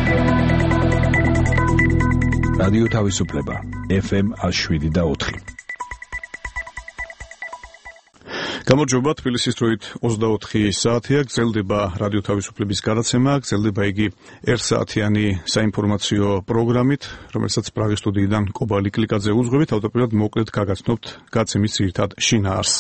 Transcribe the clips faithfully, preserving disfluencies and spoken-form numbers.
რადიო თავისუფლება ეფ ემ შვიდ და ოთხი. გამარჯობა, თბილისის დროით ოცდაოთხი საათია, გრძელდება რადიო თავისუფლების გადაცემა, გრძელდება იგი ერთ საათიანი საინფორმაციო პროგრამით, რომელსაც პრაღის სტუდიიდან კობა ლიკლიკაძე უძღვებით, თავდაპირველად მოკლედ გაგაცნობთ გაცემის ძირითად შინაარსს.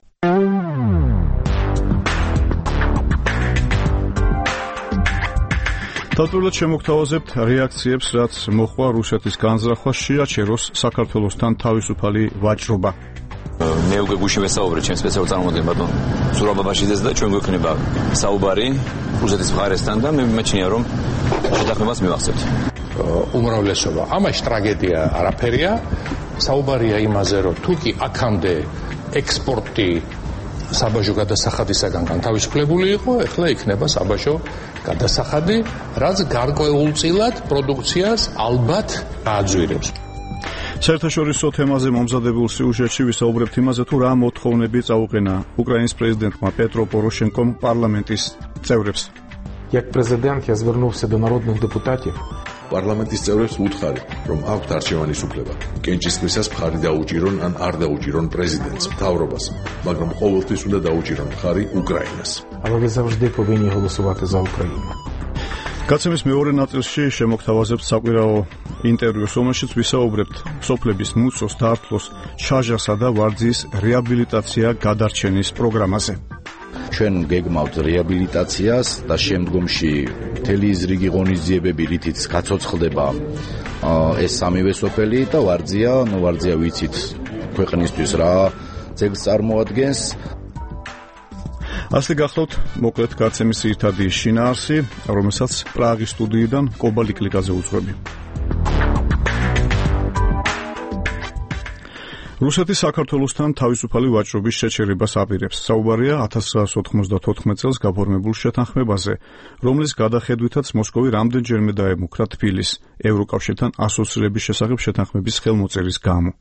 თავდაპირველად შემოგთავაზებთ რეაქციებს, რაც მოხდა რუსეთის განზრახვა შეაჩეროს საქართველოსთან თავისუფალი ვაჭრობა. მე უკვე გუშინ ვესაუბრე ჩემს სპეციალურ წარმომადგენლად ზურაბ ბაბაშიძეს და ჩვენ გვექნება საუბარი რუსეთის მხარესთან და მე მიმაჩნია რომ შეთანხმებას მივახცევთ. უმრავლესობა ამაში ტრაგედია არაფერია, საუბარია იმაზე რომ თუ კი აქამდე ექსპორტი საბაჟო გადასახადისაგან განთავისუფლებული იყო, ეხლა იქნება საბაჟო გადასახადი, რაც გარკვეულწილად პროდუქციას ალბათ გააძვირებს. საერთაშორისო თემაზე მომზადებულ სიუჟეტში ვისაუბრებთ იმაზე, თუ რა მოთხოვნები წაუყენა უკრაინის პრეზიდენტმა პეტრო პოროშენკომ პარლამენტის წევრებს. Як президент я звернувся до народних депутатів. პარლამენტის წევრებს ვუთხარი, რომ აქვთ არჩევანის უფლება. კენჭისყრისას მხარი დაუჭირონ ან არ დაუჭირონ პრეზიდენტს, მთავრობას, მაგრამ ყოველთვის უნდა დაუჭირონ მხარი უკრაინას. Але ви завжди повинні голосувати за Україну. გაცემის მეორე ნაწილში შემოგთავაზებთ საკვირაო ინტერვიუს, რომელშიც ვისაუბრებთ სოფლების მუცოს დართლოს, ჩაჟასა და ვარძის რეაბილიტაცია გადარჩენის პროგრამაზე. ჩვენ გეგმავთ რეაბილიტაციას და შემდგომში მთელი ის რიგი ღონისძიებები, რითიც გაცოცხლდება ეს სამივე სოფელი და ვარძია, ნუ ვარძია ვიცით ქვეყნისთვის რა ძეგლს წარმოადგენს. ასე გახლავთ მოკლედ გაცემის ძირითადი შინაარსი, რომელსაც პრაღის სტუდიიდან კობა ლიკლიკაძე უძღვები. რუსეთი საქართველოსთან თავისუფალი ვაჭრობის შეჩერებას აპირებს. საუბარია ათას ცხრაასი ოთხმოცდათოთხმეტ წელს გაფორმებულ შეთანხმებაზე, რომლის გადახედვითაც მოსკოვი რამდენჯერმე დაემუქრა თბილისს ევროკავშირთან ასოცირების შესახებ შეთანხმების ხელმოწერის გამო.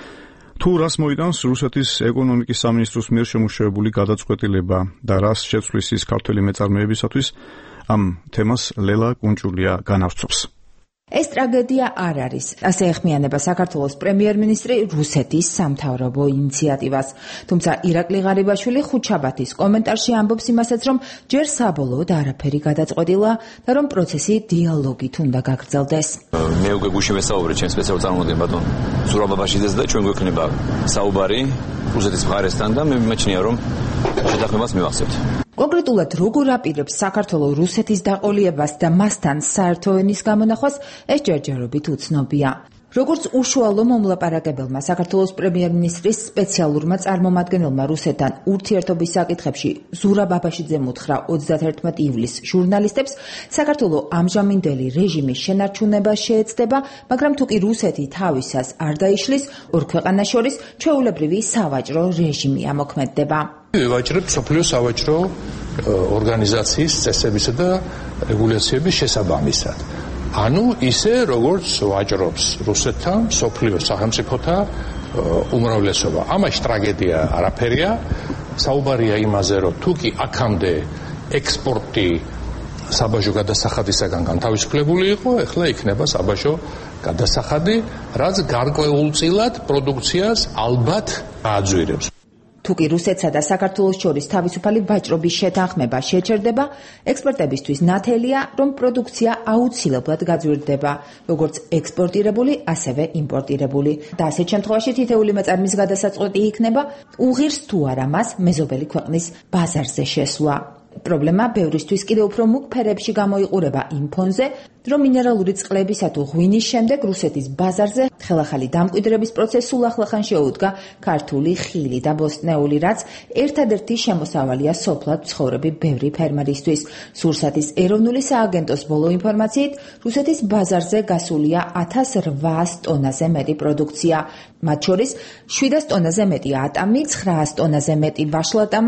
თუ რას მოიტანს რუსეთის ეკონომიკის სამინისტროს მიერ შემუშავებული გადაწყვეტილება და რას შეცვლის ის ქართველი მეწარმეებისათვის, ამ თემას ლელა კუნჭულია განავრცობს. ეს ტრაგედია არ არის, ასე ეხმიანება საქართველოს პრემიერ-მინისტრი რუსეთის სამთავრობო ინიციატივას. თუმცა ირაკლი ღარიბაშვილი ხუთშაბათის კომენტარში ამბობს იმასაც, რომ ჯერ საბოლოოდ არაფერი გადაწყვეტილა და რომ პროცესი დიალოგით უნდა გაგრძელდეს. მე უკვე გუშინ ვესაუბრე ჩემს სპეციალურ წარმომადგენლად ზურაბ ბაბაშიძეს და ჩვენ გვექნება საუბარი რუსეთის მხარესთან და მე მიმაჩნია რომ შეთანხმებას მივახცევთ. კონკრეტულად როგორ აპირებს საქართველოს რუსეთის დაყოლიებას და მასთან საერთო ენის გამონახვას, ეს ჯერჯერობით უცნობია. როგორც უშუალო მომლაპარაკებელმა საქართველოს პრემიერ-მინისტრის სპეციალურმა წარმომადგენელმა რუსეთთან ურთიერთობის საკითხებში ზურაბ ბაბაშიძემ უთხრა ოცდაათერთმეტ ივლისს ჟურნალისტებს, საქართველოს ამჟამინდელი რეჟიმის შენარჩუნება შეეცდება, მაგრამ თუ კი რუსეთი თავისას არ დაიშლის, ორ ქვეყანას შორის ჩვეულებრივი სავაჭრო რეჟიმი ამოქმედდება. ვაჭრებ სოფლიო სავაჭრო ორგანიზაციის წესებისა და რეგულაციების შესაბამისად. ანუ ისე როგორც ვაჭრობს რუსეთთან, სოფლიო სახელმწიფოთა უმრავლესობა. ამაში ტრაგედია არაფერია, საუბარია იმაზე, რომ თუ კი აქამდე ექსპორტი საბაჟო გადასახადისაგან განთავისუფლებული იყო, ეხლა იქნება საბაჟო გადასახადი, რაც გარკვეულწილად პროდუქციას ალბათ გააძვირებს. თუ კი რუსეთსა და საქართველოს შორის თავისუფალი ვაჭრობის შეთანხმება შეჩერდება, ექსპერტებისთვის ნათელია, რომ პროდუქცია აუცილებლად გაძვირდება, როგორც ექსპორტირებული, ასევე იმპორტირებული. და ასეთ შემთხვევაში თითეული მეწარმის გადასაწყვეტი იქნება, უღირს თუ არა მას მეზობელი ქვეყნის ბაზარზე შესვლა. პრობლემა ბევრისთვის კიდევ უფრო მუქ ფერებში გამოიყურება იმ ფონზე, რომ მინერალური წყლებისა თუ ღვინის შემდეგ რუსეთის ბაზარზე ხელახალი დამკვიდრების პროცესს სულ ახლახან შეუდგა ქართული ხილი და ბოსტნეული, რაც ერთადერთი შემოსავალია სოფლად ცხოვრები ბევრი ფერმერისთვის. სურსათის ეროვნული სააგენტოს ბოლო ინფორმაციით, რუსეთის ბაზარზე გასულია ათას რვაას ტონაზე მეტი პროდუქცია. მათ შორის შვიდას ტონაზე მეტი ატამი, ცხრაას ტონაზე მეტი ვაშლატამა,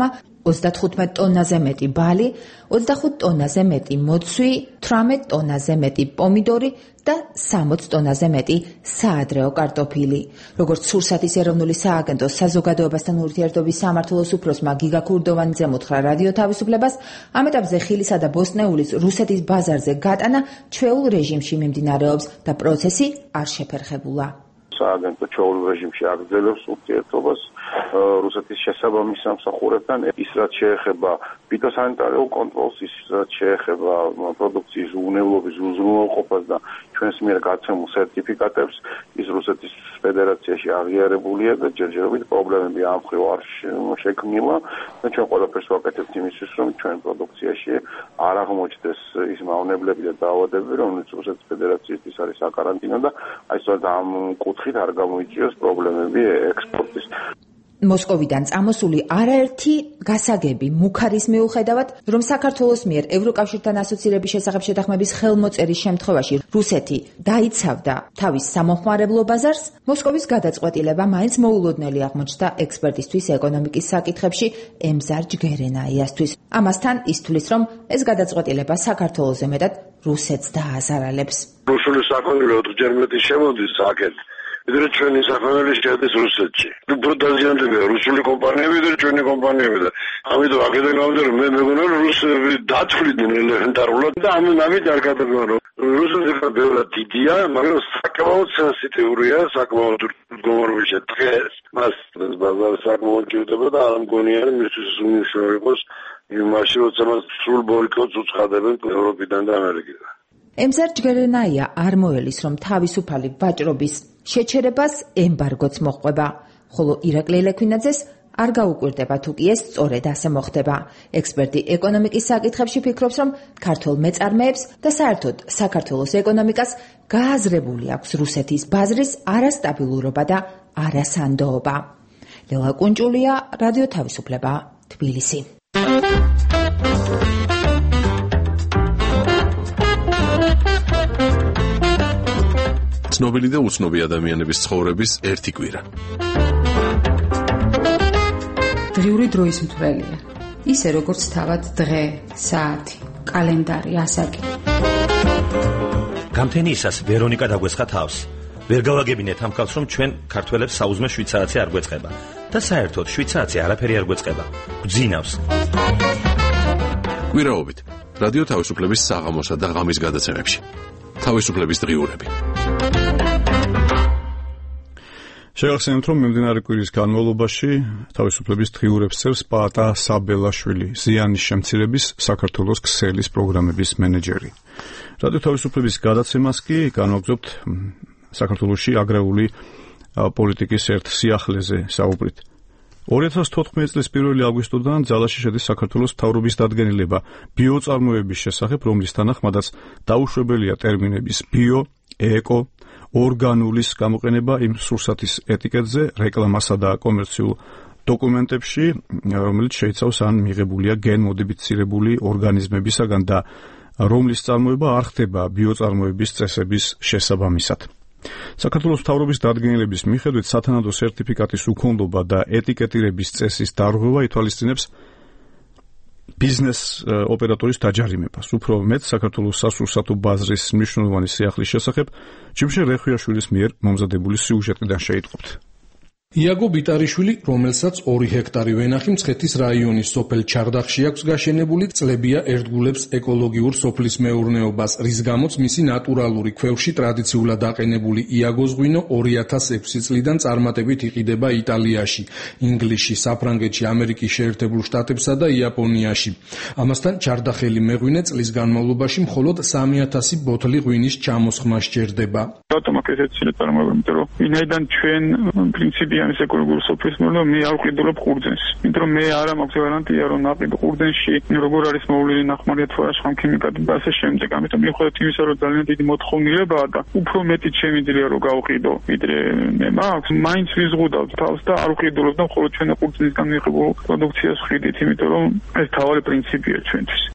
ოცდათხუთმეტ ტონაზე მეტი ბალი, ოცდახუთ ტონაზე მეტი მოცვი, თვრამეტ ტონაზე მეტი პომიდორი და სამოც ტონაზე მეტი საადრეო კარტოფილი. როგორც სურსათის ეროვნული სააგენტოს საზოგადოებასთან ურთიერთობის სამმართველოს უფროსმა გიგა ქურდოვანიძემ უთხრა რადიო თავისუფლებას, ამ ეტაპზე ხილისა და ბოსტნეულის რუსეთის ბაზარზე გატანა ჩვეულ რეჟიმში მიმდინარეობს და პროცესი არ შეფერხებულა. სააგენტო ჩვეულ რეჟიმში აგრძელებს ურთიერთობას რუსეთის შესაბამის სამსახურებთან, ის რაც შეეხება ფიტოსანიტარიულ კონტროლს, ის რაც შეეხება პროდუქციის უვნებლობის უზრუნველყოფას და ჩვენს მიერ გაცემულ სერტიფიკატებს, ის რუსეთის ფედერაციაში აღიარებულია და ჯერჯერობით პრობლემები ამ მხრივ არ შექმნილა და ჩვენ ყველაფერს ვაკეთებთ იმისთვის, რომ ჩვენ პროდუქციაში არ აღმოჩნდეს ის მავნებლები და დაავადებები, რომლებიც რუსეთის ფედერაციისთვის არის საკარანტინო და აი სწორედ ამ კუთხით არ გამოიწვიოს პრობლემები ექსპორტის. მოსკოვიდან წამოსული არაერთი გასაგები მუქარის მიუხედავად, რომ საქართველოს მიერ ევროკავშირთან ასოცირების შესახებ შეთანხმების ხელმოწერის შემთხვევაში რუსეთი დაიცავდა თავის სამომხმარებლო ბაზარს, მოსკოვის გადაწყვეტილება მაინც მოულოდნელი აღმოჩნდა ექსპერტისთვის ეკონომიკის საკითხებში ემზარ ჯგერენაიასთვის. ამასთან ის თვლის, რომ ეს გადაწყვეტილება საქართველოზე მეტად რუსეთს დააზარალებს. რუსული საქონელი ოთხჯერ მეტი შემოდის აქეთ. ვიდრე ჩვენი საქონელი შედის რუსეთში. უფრო დაზიანდებია რუსული კომპანიები და ჩვენი კომპანიები და ამიტომ აქედან გამომდინარე რომ მე მეგონა რომ რუსები დათვლიდნენ ელემენტარულად და ამ ამით არ გადაგმარო რომ რუსეთი ბევრად დიდია, მაგრამ საკმაოდ სენსიტიურია, საკმაოდ მდგომარეობაშია დღეს. მას ბაზარი საკმაოდ ჭირდება და არ მგონია რომ მისთვის უნიშნავ იყოს იმაში როცა მას სრულ ბოიკოტს უცხადებენ ევროპიდან და ამერიკიდან. ემზარ ჯგერენაია არ მოელის, რომ თავისუფალი ვაჭრობის შეჩერებას ემბარგოც მოჰყვება, ხოლო ირაკლი ლექვინაძეს არ გაუკვირდება თუ კი ეს სწორედ ასე მოხდება. ექსპერტი ეკონომიკის საკითხებში ფიქრობს, რომ ქართულ მეწარმეებს და საერთოდ საქართველოს ეკონომიკას გააზრებული აქვს რუსეთის ბაზრის არასტაბილურობა და არასანდოობა. ლელა კუნჭულია, რადიო თავისუფლება, თბილისი. ცნობილი და უცნობი ადამიანების ცხოვრების ერთი კვირა. დღიური დროის მთვრელია. ისე როგორც თავად დღე, საათი, კალენდარი, ასაკი. გამთენიისას ვერონიკა დაგვესხა თავს. ვერ გავაგებინეთ ამ ხალხს, რომ ჩვენ ქართველებს საუზმე შვიცარაცი არ გვეწყება და საერთოდ შვიცარაცი არაფერი არ გვეწყება. გძინავს. კვირაობით რადიო თავისუფლების საღამოსა და ღამის გადაცემებში. თავისუფლების დღიურები. შევახსენებთ, რომ მიმდინარე კვირის განმავლობაში თავისუფლების დღიურებს წერს პაატა საბელაშვილი, ზიანის შემცირების საქართველოს ქსელის პროგრამების მენეჯერი. რადიო თავისუფლების გადაცემას კი განვაგრძობთ საქართველოში აგრარული პოლიტიკის ერთ სიახლეზე საუბრით. ორი ათას თოთხმეტი წლის პირველი აგვისტოდან ძალაში შედის საქართველოს მთავრობის დადგენილება ბიოწარმოების შესახებ, რომლის თანახმადაც დაუშვებელია ტერმინების ბიო, ეკო, ორგანულის გამოყენება იმ სურსათის ეტიკეტზე, რეკლამასა და კომერციულ დოკუმენტებში, რომელიც შეიცავს ან მიღებულია გენმოდიფიცირებული ორგანიზმებისაგან და რომლის წარმოება არ ხდება ბიოწარმოების წესების შესაბამისად. საქართველოს მთავრობის დადგენილების მიხედვით სათანადო სერტიფიკატის უქონლობა და ეტიკეტირების წესის დარღვევა ითვალისწინებს ბიზნეს ოპერატორის დაჯარიმებას. უფრო მეტ საქართველოს სასურსათო ბაზრის მნიშვნელოვანი სიახლის შესახებ ჯიმშე რეხვიაშვილის მიერ მომზადებული სიუჟეტიდან შეიტყობთ. იაგო ბიტარიშვილი, რომელსაც ორი ჰექტარი ვენახი მცხეთის რაიონის სოფელ ჩარდახში აქვს გაშენებული, წლებია ერთგულებს ეკოლოგიურ სოფლის მეურნეობას, რის გამოც მისი ნატურალური ქვევში ტრადიციულად დაყენებული იაგოს ღვინო ორი ათას ექვსი წლიდან წარმატებით იყიდება იტალიაში, ინგლისში, საფრანგეთში, ამერიკის შეერთებულ შტატებსა და იაპონიაში. ამასთან ჩარდახელი მეღვინე წლის განმავლობაში მხოლოდ სამი ათასი ბოთლი ღვინის ჩამოსხმა სჭირდება. რატომ აქ ესეც წარმოება, იმიტომ რომ ვინაიდან ჩვენ პრინციპი ამის ეკოლოგიურ სოფლის მეურნეობა მე არ ვყიდულობ ყურძენს. იმიტომ რომ მე არ მაქვს გარანტია რომ ნაყიდ ყურძენში როგორ არის მოვლილი ნახმარია თუ არა სხვა ქიმიკატი და ასე შემდეგ. ამიტომ მიუხედავად იმისა რომ ძალიან დიდი მოთხოვნილებაა და უფრო მეტი შემიძლია რომ გავყიდო, ვიდრე მე მაქვს, მაინც ვიზღუდავ თავს და არ ვყიდულობ და მხოლოდ ჩვენი ყურძენისგან მიღებულ პროდუქციას ვყიდით, იმიტომ რომ ეს თავარი პრინციპია ჩვენთვის.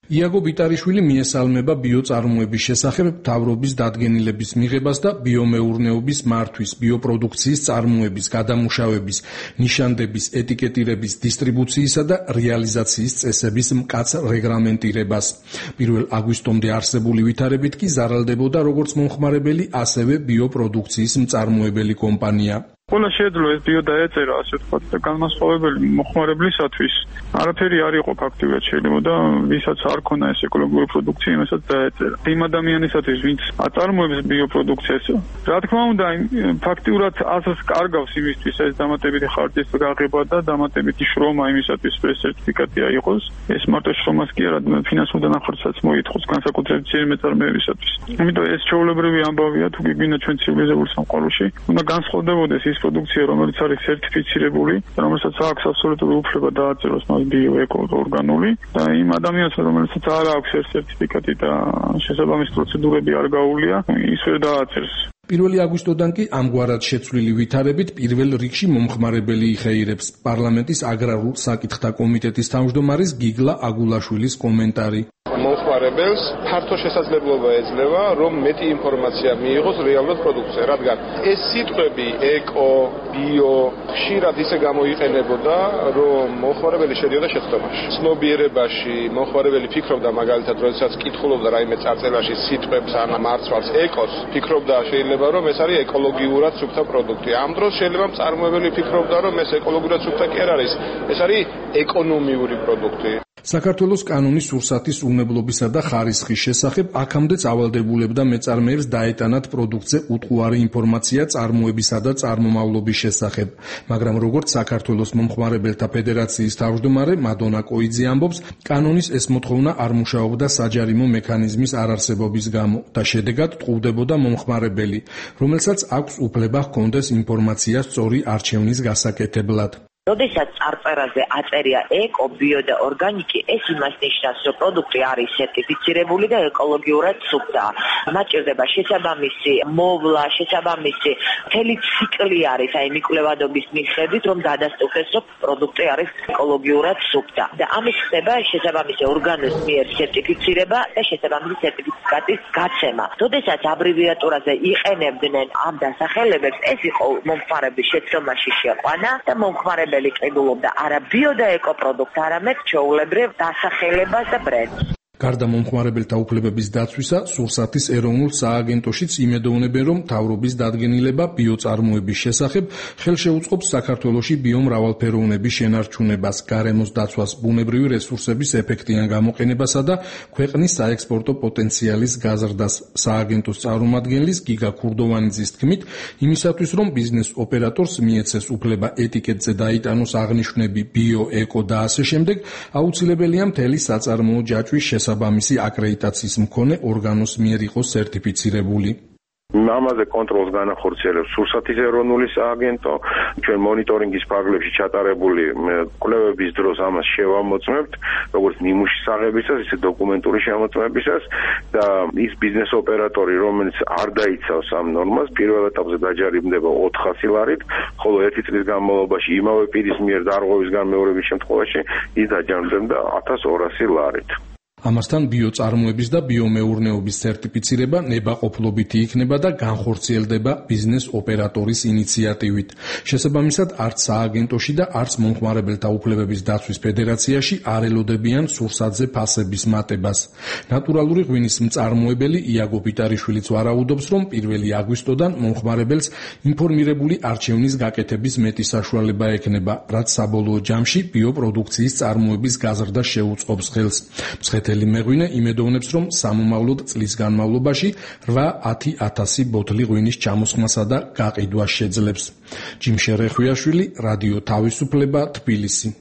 იაგო ბიტარიშვილი მიესალმება ბიოწარმოების შესახებ მთავრობის დადგენილების მიღებას და ბიომეურნეობის მართვის, ბიოპროდუქციის წარმოების, გადამუშავების, ნიშანდების, ეტიკეტირების, დისტრიბუციისა და რეალიზაციის წესების მკაცრ რეგლამენტირებას. პირველ აგვისტომდე არსებული ვითარებით კი ზარალდებოდა როგორც მომხმარებელი, ასევე ბიოპროდუქციის მწარმოებელი კომპანია. Ყველა შეეძლო ეს ბიო დაეწერა, ასე ვთქვათ, და განმასხვავებელი მომხმარებლისათვის არაფერი არ იყო ფაქტიურად შეიძლება და ვისაც არ ქონა ეს ეკოლოგიური პროდუქცია, იმასაც დაეწერა. იმ ადამიანისათვის, ვინც აწარმოებს ბიოპროდუქციას, რა თქმა უნდა, ფაქტიურად აზრს კარგავს იმისთვის ეს დამატებითი ხარჯის გაღება და დამატებითი შრომა იმისათვის, რომ ეს სერტიფიკატი აიღოს. ეს მარტო შრომას კი არა, ფინანსურ დანახორცსაც მოითხოვს განსაკუთრებით ძლიერი მეწარმეებისათვის. ამიტომ ეს ჩვეულებრივი ამბავია, თუ გიგინა ჩვენ ცივილიზებულ სამყაროში, უნდა განსხვავდებოდეს ის პროდუქცია, რომელიც არის სერტიფიცირებული, რომელსაც აქვს აბსოლუტური უფლება დააწეროს მას ბიო, ეკო, ორგანული და იმ ადამიანს, რომელსაც არ აქვს ეს სერტიფიკატი და შესაბამისი პროცედურები არ გაუვლია, ის ვერ დააწერს. პირველი აგვისტოდან კი ამგვარად შეცვლილი ვითარებით პირველ რიგში მომხმარებელი იხეირებს. პარლამენტის აგრარულ საკითხთა კომიტეტის თავმჯდომარის გიგლა აგულაშვილის კომენტარი. მომხმარებელს ფართო შესაძლებლობა ეძლევა, რომ მეტი ინფორმაცია მიიღოს რეალურად პროდუქცია, რადგან ეს სიტყვები ეკო, ბიო ხშირად ისე გამოიყენებოდა, რომ მომხმარებელი შედიოდა შეცდომაში. ცნობიერებაში მომხმარებელი ფიქრობდა მაგალითად, როდესაც კითხულობდა რაიმე წარწერაში სიტყვებს ან მარცვალს ეკოს, ფიქრობდა შეიძლება რომ ეს არის ეკოლოგიურად სუფთა პროდუქტი. ამ დროს შეიძლება მწარმოებელი ფიქრობდა, რომ ეს ეკოლოგიურად სუფთა კი არ არის, ეს არის ეკონომიური პროდუქტი. საქართველოს კანონის სურსათის უნებლობისა და ხარისხის შესახებ აქამდე ავალდებულებდა მეწარმეებს დაეტანათ პროდუქტზე უტყუარი ინფორმაცია წარმოებისა და წარმომავლობის შესახებ, მაგრამ როგორც საქართველოს მომხმარებელთა ფედერაციის თავმჯდომარე მადონა კოიძე ამბობს, კანონის ეს მოთხოვნა არ მუშაობდა საჯარიმო მექანიზმის არარსებობის გამო და შედეგად ტყუდებოდა მომხმარებელი, რომელსაც აქვს უფლება ჰქონდეს ინფორმაცია სწორი არჩევნის გასაკეთებლად. როდესაც წარწერაზე აწერია ეკო, ბიო და ორგანიკი, ეს იმას ნიშნავს, რომ პროდუქტი არის სერტიფიცირებული და ეკოლოგიურად სუფთა. მათ ჭირდება შესაბამისი მოვლა, შესაბამისი მთელი ციკლი არის, აი მიკვლევადობის მიხედვით, რომ დადასტურდეს, რომ პროდუქტი არის ეკოლოგიურად სუფთა. და ამის ხდება შესაბამისი ორგანოს მიერ სერტიფიცირება და შესაბამისი სერტიფიკატის გაცემა. როდესაც აბრევიატურაზე იყენებდნენ ამ დასახელებებს, ეს იყო მომხმარების შეცდომაში შეყვანა და მომხმარებელი ყიდულობდა არა ბიო და ეკო პროდუქტს, არამედ ჩვეულებრივ დასახელებას და ბრენდს. გარდა მომხმარებელთა უფლებების დაცვისა, სურსათის ეროვნულ სააგენტოშიც იმედოვნებენ, რომ მთავრობის დადგენილება ბიოწარმოების შესახებ ხელშეუწყობს საქართველოში ბიომრავალფეროვნების შენარჩუნებას, გარემოს დაცვას, ბუნებრივი რესურსების ეფექტიან გამოყენებასა და ქვეყნის საექსპორტო პოტენციალის გაზრდას. სააგენტოს წარმომადგენლის გიგა ქურდოვანიძის თქმით, იმისათვის, რომ ბიზნეს ოპერატორს მიეცეს უფლება ეტიკეტზე დაიტანოს აღნიშვნები ბიო, ეკო და ასე შემდეგ, აუცილებელია მთელი საწარმოო ჯაჭვის შესაბამისი აკრედიტაციის მქონე ორგანოს მიერ იყოს სერტიფიცირებული. ამაზე კონტროლს განახორციელებს სურსათის ეროვნული სააგენტო. ჩვენ მონიტორინგის ფარგლებში ჩატარებული კვლევების დროს ამას შევამოწმებთ, როგორც ნიმუშის აღებისას, ისე დოკუმენტური შემოწმებისას და ის ბიზნეს ოპერატორი, რომელიც არ დაიცავს ამ ნორმას, პირველ ეტაპზე დაჯარიმდება ოთხასი ლარით, ხოლო ერთი წლის განმავლობაში იმავე პირის მიერ დარღვევის განმეორების შემთხვევაში ის დაჯარიმდება ათას ორასი ლარით. ამასთან ბიოწარმოების და ბიომეურნეობის სერტიფიცირება ნებაყოფლობითი იქნება და განხორციელდება ბიზნეს ოპერატორის ინიციატივით. შესაბამისად, არც სააგენტოში და არც მომხმარებელთა უფლებების დაცვის ფედერაციაში არ ელოდებიან სურსათზე ფასების მატებას. ნატურალური ღვინის მწარმოებელი იაგო ბიტარიშვილიც ვარაუდობს, რომ პირველი აგვისტოდან მომხმარებელს ინფორმირებული არჩევნის გაკეთების მეტი საშუალება ექნება, რაც საბოლოო ჯამში ბიოპროდუქციის წარმოების გაზრდას შეუწყობს ხელს. მცხეთელი მეღვინე იმედოვნებს, რომ სამომავლოდ წლის განმავლობაში რვა-ათი ათასი ბოთლი ღვინის ჩამოსხმასა და გაყიდვას შეძლებს. ჯიმშე რეხვიაშვილი, რადიო თავისუფლება, თბილისი.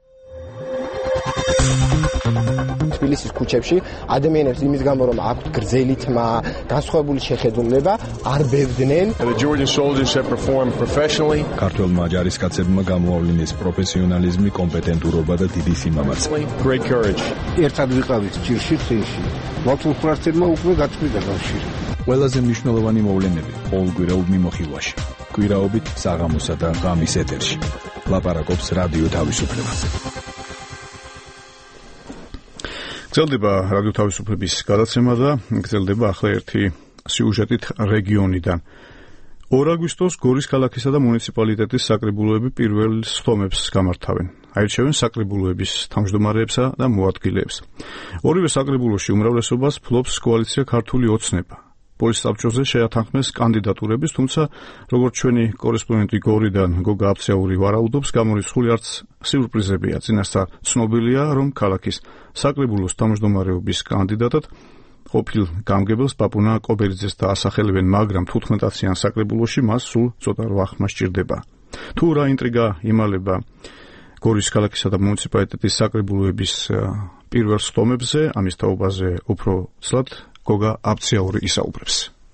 თბილისის ქუჩებში ადამიანებს იმის გამო, რომ აქვთ გრძელი თმა, განსხვავებული შეხედულება, არ ბევდნენ. ქართველმა ჯარისკაცებმა გამოავლინეს პროფესიონალიზმი, კომპეტენტურობა და დიდი სიმამაცე. ერთად ვიყავით ჭირში წინში. მართლმსვენებელმა უკვე გაწყვიტა კავშირი. ყველაზე მნიშვნელოვანი მოვლენები ყოველკვირეულ მიმოხილვაში. კვირაობით საღამოსა და ღამის ეთერში. ლაპარაკობს რადიო თავისუფლება. გრძელდება რადიო თავისუფლების გადაცემა და გრძელდება ახლა ერთი სიუჟეტით რეგიონიდან. ორ აგვისტოს გორის ქალაქისა და მუნიციპალიტეტის საკრებულოები პირველ სხდომებს გამართავენ. აირჩევენ საკრებულოების თავმჯდომარეებსა და მოადგილეებს. ორივე საკრებულოში უმრავლესობას ფლობს კოალიცია ქართული ოცნება. პოლის საბჭოზე შეათანხმეს კანდიდატურების, თუმცა როგორც ჩვენი კორესპონდენტი გორიდან გოგა აფცეური ვარაუდობს, გამორიცხული არც სიურპრიზებია. წინასწარ ცნობილია, რომ ქალაქის საკრებულოს თავმჯდომარეობის კანდიდატად ყოფილ გამგებელს პაპუნა კობერიძეს დაასახელებენ, მაგრამ თხუთმეტ-იან საკრებულოში მას სულ ცოტა რვა ხმა სჭირდება. თუ რა ინტრიგა იმალება გორის ქალაქისა და მუნიციპალიტეტის საკრებულოების პირველ სხდომებზე, ამის თაობაზე უფრო ცლად გოგა აფცეური ისაუბრებს.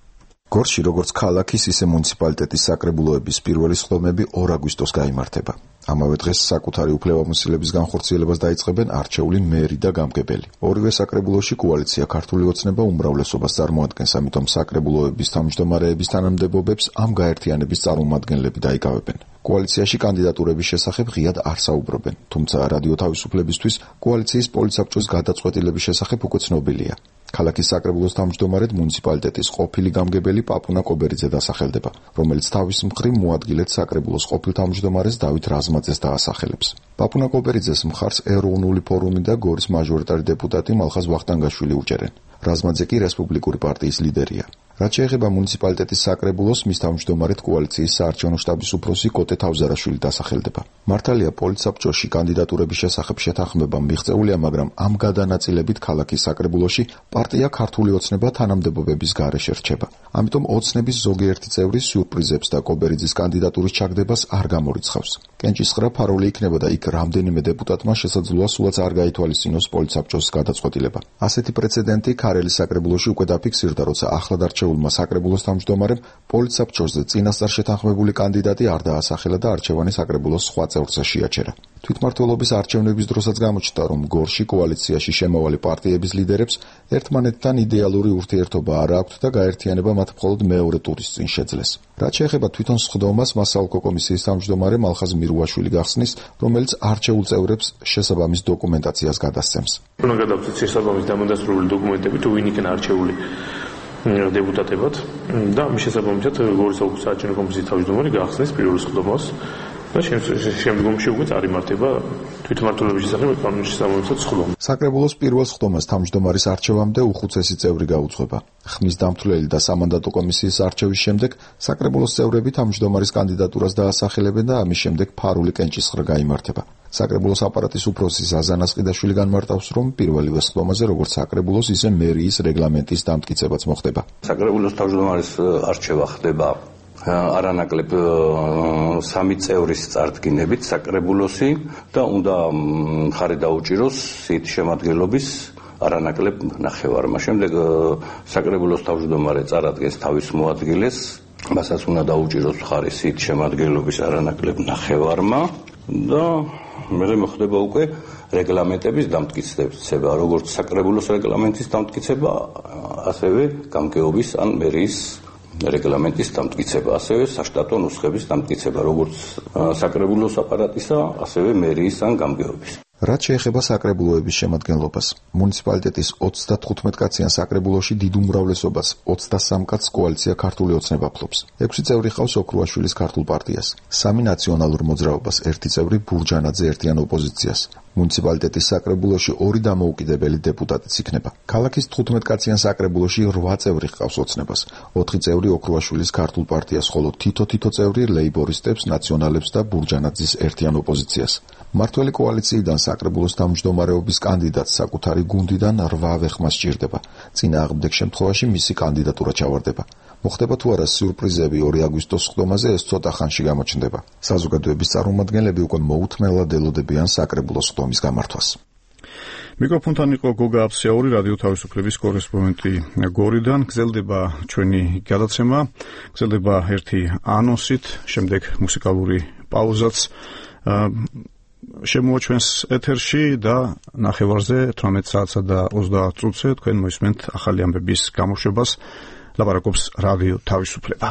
გორში როგორც ქალაქის, ისე მუნიციპალიტეტის საკრებულოების პირველი სხდომები ორ აგვისტოს გაიმართება. ამავე დღეს საკუთარი უფლებამოსილების განხორციელებას დაიწყებენ არჩეული მერი და გამგებელი. ორივე საკრებულოში კოალიცია ქართული ოცნება უმრავლესობას წარმოადგენს, ამიტომ საკრებულოების თავმჯდომარეების თანამდებობებს ამ გაერთიანების წარმომადგენლები დაიკავებენ. კოალიციაში კანდიდატურების შესახებ ღიად არ საუბრობენ, თუმცა რადიო თავისუფლებისთვის კოალიციის პოლიცაბჭოს გადაწყვეტილების შესახებ უკვე ცნობილია. ქალაქის საკრებულოს თავმჯდომარედ მუნიციპალიტეტის ყოფილი გამგებელი პაპუნა კობერიძე დასახელდება, რომელიც თავის მხრივ მოადგილედ საკრებულოს ყოფილ თავმჯდომარეს დავით რაზმაძეს დაასახელებს. პაპუნა კობერიძეს მხარს ეროვნული ფორუმი და გორის მაჟორიტარი დეპუტატი მალხაზ ვახტანგაშვილი უჭერენ. რაზმაძე კი რესპუბლიკური პარტიის ლიდერია. რაც შეეხება მუნიციპალიტეტის საკრებულოს, მის თავმჯდომარედ კოალიციის საარჩევნო შტაბის უფროსი კოტე თავზარაშვილი დასახელდება. მართალია პოლიცაბჭოში კანდიდატურების შესახებ შეთანხმება მიღწეულია, მაგრამ ამ გადანაწილებით ქალაქის საკრებულოში პარტია ქართული ოცნება თანამდებობების გარეშე რჩება. ამიტომ ოცნების ზოგიერთი წევრი სიურპრიზებს და კობერიძის კანდიდატურის ჩაგდებას არ გამორიცხავს. კენჭისყრა ფარული იქნება და იქ რამდენიმე დეპუტატმა შესაძლოა სულაც არ გაითვალისწინოს პოლიცაბჭოს გადაწყვეტილება. ასეთი პრეცედენტი ქარელის საკრებულოში უკვე დაფიქსირდა, როცა ახლად არჩეულმა საკრებულოს თავმჯდომარემ პოლიცაბჭოზე წინასწარ შეთანხმებული კანდიდატი არ დაასახელა და არჩევანი საკრებულოს სხვა წევრზე შეაჩერა. თვითმმართველობის არჩევნების დროსაც გამოჩნდა, რომ გორში კოალიციაში შემავალი პარტიების ლიდერებს ერთმანეთთან იდეალური ურთიერთობა არ აქვთ და გაერთიანება მათ მხოლოდ მეორე ტურის წინ შეძლეს. რაც შეეხება თვითონ სხდომას, მასალკო კომისიის თავმჯდომარე მალხაზ მირუაშვილი გახსნის, რომელიც არჩეულ წევრებს შესაბამის დოკუმენტაციას გადასცემს. უნდა გადავწყვეტ შესაბამის დამადასტურებული დოკუმენტები, თუ ვინ იქნება არჩეული დეპუტატებად და მის შესაბამისად გორის ოლქის საარჩევნო კომისიის თავმჯდომარე გახსნის პირველ სხდომას და შემდგომში უკვე წარიმართება თვითმმართველობის შესახებ კანონის შესაბამისად სხდომა. საკრებულოს პირველ სხდომას თავმჯდომარის არჩევამდე უხუცესი წევრი გაუძღვება. ხმის დამთვლელი და სამანდატო კომისიის არჩევის შემდეგ საკრებულოს წევრები თავმჯდომარის კანდიდატურას დაასახელებენ და ამის შემდეგ ფარული კენჭისყრა გაიმართება. საკრებულოს აპარატის უფროსი ზაზა ნასყიდაშვილი განმარტავს, რომ პირველივე სხდომაზე როგორც საკრებულოს, ისე მერიის რეგლამენტის დამტკიცებაც მოხდება. საკრებულოს თავმჯდომარის არჩევა ხდება არანაკლებ სამი წევრის წარდგინებით საკრებულოსი და უნდა მხარი დაუჭიროს სიით შემადგენლობის არანაკლებ ნახევარმა. შემდეგ საკრებულოს თავმჯდომარე წარადგენს თავის მოადგილეს, მასაც უნდა დაუჭიროს მხარი სიით შემადგენლობის არანაკლებ ნახევარმა და მერე მოხდება უკვე რეგლამენტების დამტკიცება, როგორც საკრებულოს რეგლამენტის დამტკიცება, ასევე გამგეობის ან მერიის რეგლამენტის დამტკიცება, ასევე საშტატო ნუსხების დამტკიცება, როგორც საკრებულოს აპარატისა, ასევე მერიის ან გამგეობის. რაც შეეხება საკრებულოების შემადგენლობას, მუნიციპალიტეტის ოცდათხუთმეტ კაციან საკრებულოში დიდ უმრავლესობას ოცდასამ კაცს კოალიცია ქართული ოცნება ფლობს. ექვსი წევრი ყავს ოქრუაშვილის ქართულ პარტიას, სამი ნაციონალურ მოძრაობას, ერთი წევრი ბურჯანაძე ერთიან ოპოზიციას. მუნიციპალიტეტის საკრებულოში ორი დამოუკიდებელი დეპუტატიც იქნება. ქალაქის თხუთმეტ კაციან საკრებულოში რვა წევრი ყავს ოცნებას, ოთხი წევრი ოქრუაშვილის ქართულ პარტიას, ხოლო თითო-თითო წევრი ლეიბორისტებს, ნაციონალებს და ბურჯანაძის ერთიან ოპოზიციას. მართველი კოალიციიდან საკრებულოს თავმჯდომარეობის კანდიდატს საკუთარი გუნდიდან რვავე ხმა სჭირდება. წინააღმდეგ შემთხვევაში მისი კანდიდატურა ჩავარდება. მოხდება თუ არა სიურპრიზები ორი აგვისტოს სხდომაზე, ეს ცოტა ხანში გამოჩნდება. საზოგადოების წარმომადგენლები უკვე მოუთმენლად ელოდებიან საკრებულოს სხდომის გამართვას. მიკროფონთან იყო გოგა აფცეური, რადიო თავისუფლების კორესპონდენტი გორიდან. გრძელდება ჩვენი გადაცემა, გრძელდება ერთი ანონსით, შემდეგ მუსიკალური პაუზაც შემოაჩვენს ეთერში და ნახევარზე თვრამეტ საათსა და ოცდაათ წუთზე თქვენ მოისმენთ ახალი ამბების გამოშვებას. ლაპარაკობს რადიო თავისუფლება.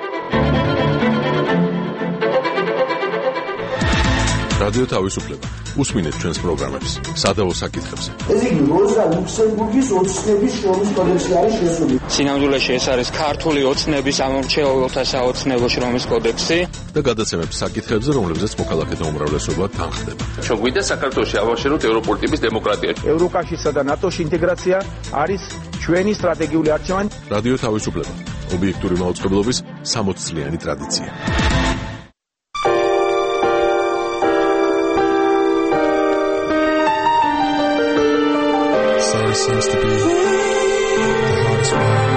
რადიო თავისუფლება უსმინეთ ჩვენს პროგრამებს სადავო საკითხებზე. ეს იგი როზა ლუქსემბურგის ოცნების შრომის კოდექსი არის შესული. სინამდვილეში ეს არის ქართული ოცნების ამომრჩეველთა საოცნებო შრომის კოდექსი და გადაცემებს საკითხებზე, რომლებზეც მოქალაქეთა უმრავლესობა თანხდება. ჩვენ გვინდა საქართველოში ავაშენოთ ევროპული ტიპის დემოკრატია. ევროკავშირსა და ნატოში ინტეგრაცია არის ჩვენი სტრატეგიული არჩევანი. რადიო თავისუფლება, ობიექტური მაუწყებლობის სამოც წლიანი ტრადიცია. Seems to be the hardest one.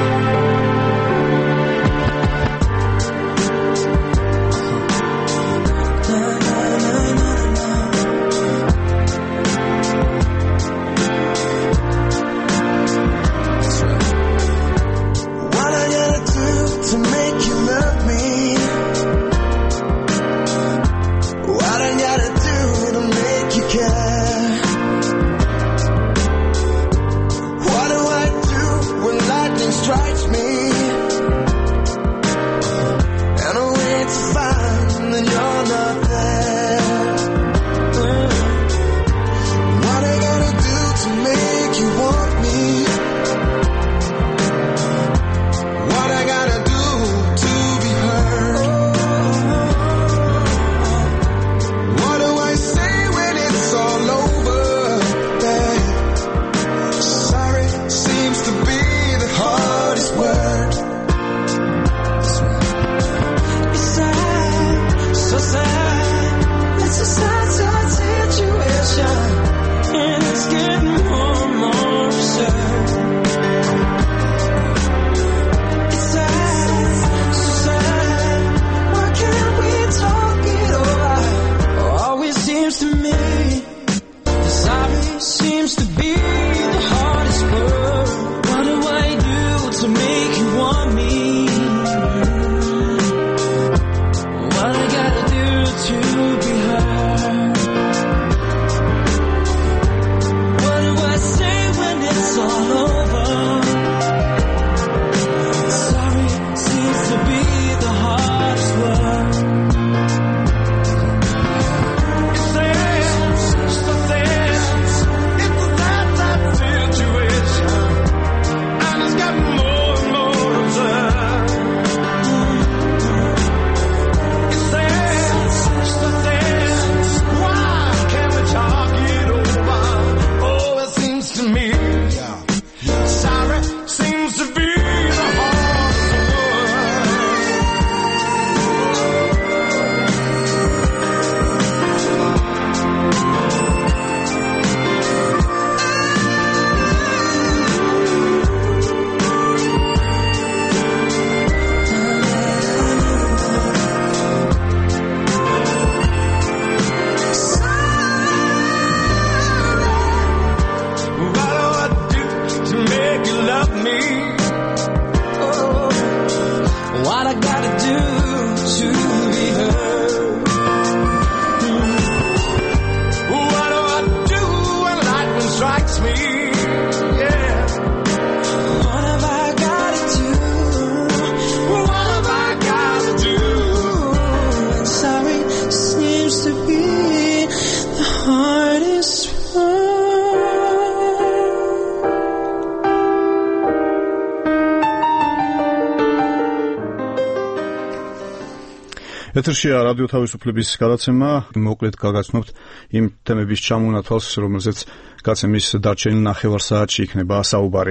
ეთერშია რადიო თავისუფლების გადაცემა. მოკლედ გაგაცნობთ იმ თემების ჩამონათვალს, რომელზეც გაცემის დარჩენილ ნახევარ საათში იქნება საუბარი.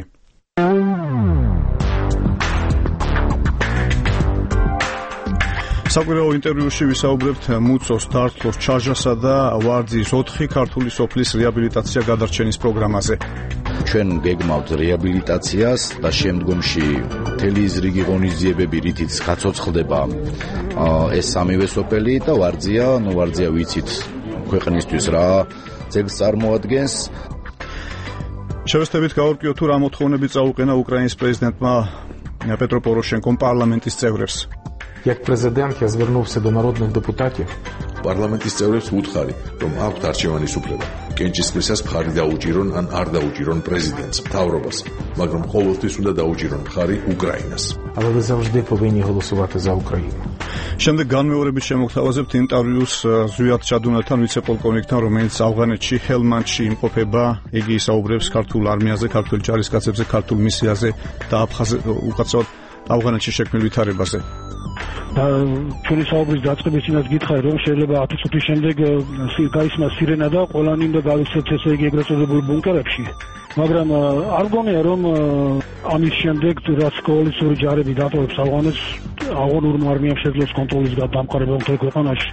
საკვირაო ინტერვიუში ვისაუბრებთ მუცოს, თართლოს, ჩაჟასა და ვარძის ოთხი ქართული სოფლის რეაბილიტაცია გადარჩენის პროგრამაზე. ჩვენ გეგმავთ რეაბილიტაციას და შემდგომში მთელი ზრიგი ღონისძიებები, რითიც გაცოცხლდება ეს სამივე სოფელი და ვარძია, ნუ ვარძია ვიცით ქვეყნისთვის რა ძეგლს წარმოადგენს. შევესწრებით გავარკვიოთ თუ რა მოთხოვნები წაუყენა უკრაინის პრეზიდენტმა Петро Порошенком парламентის წევრებს. Як президент я звернувся до народних депутатів. Парламентის წევრებს ვუთხარი, რომ აქვთ არჩევანის უფლება. კენჭისყრისას მხარი დაუჭირონ ან არ დაუჭირონ პრეზიდენტს, მთავრობას, მაგრამ ყოველთვის უნდა დაუჭირონ მხარი უკრაინას. Але ви завжди повинні голосувати за Україну. შემდეგ განმეორებით შემოგთავაზებთ ინტერვიუს ზვიად ჩადუნათან, ვიცე-პოლკოვნიკთან, რომელიც ავღანეთში, ჰელმანდში იმყოფება. იგი ისაუბრებს ქართულ არმიაზე, ქართულ ჯარისკაცებზე, ქართულ მისიაზე და უკაცრავად ავღანეთში შექმნილ ვითარებაზე. ჩვენი საუბრის დაწყების წინათ გითხარი, რომ შეიძლება ათი წუთის შემდეგ გაისმა სირენა და ყველანი უნდა გავიქცეთ ესე იგი ეგრეთ წოდებულ ბუნკერებში. მაგრამ არ გონია რომ ამის შემდეგ რაც კოალიციური ჯარები დატოვებს ავღანეთს, ავღანურმა არმიამ შეძლოს კონტროლის დამყარება მთელ ქვეყანაში.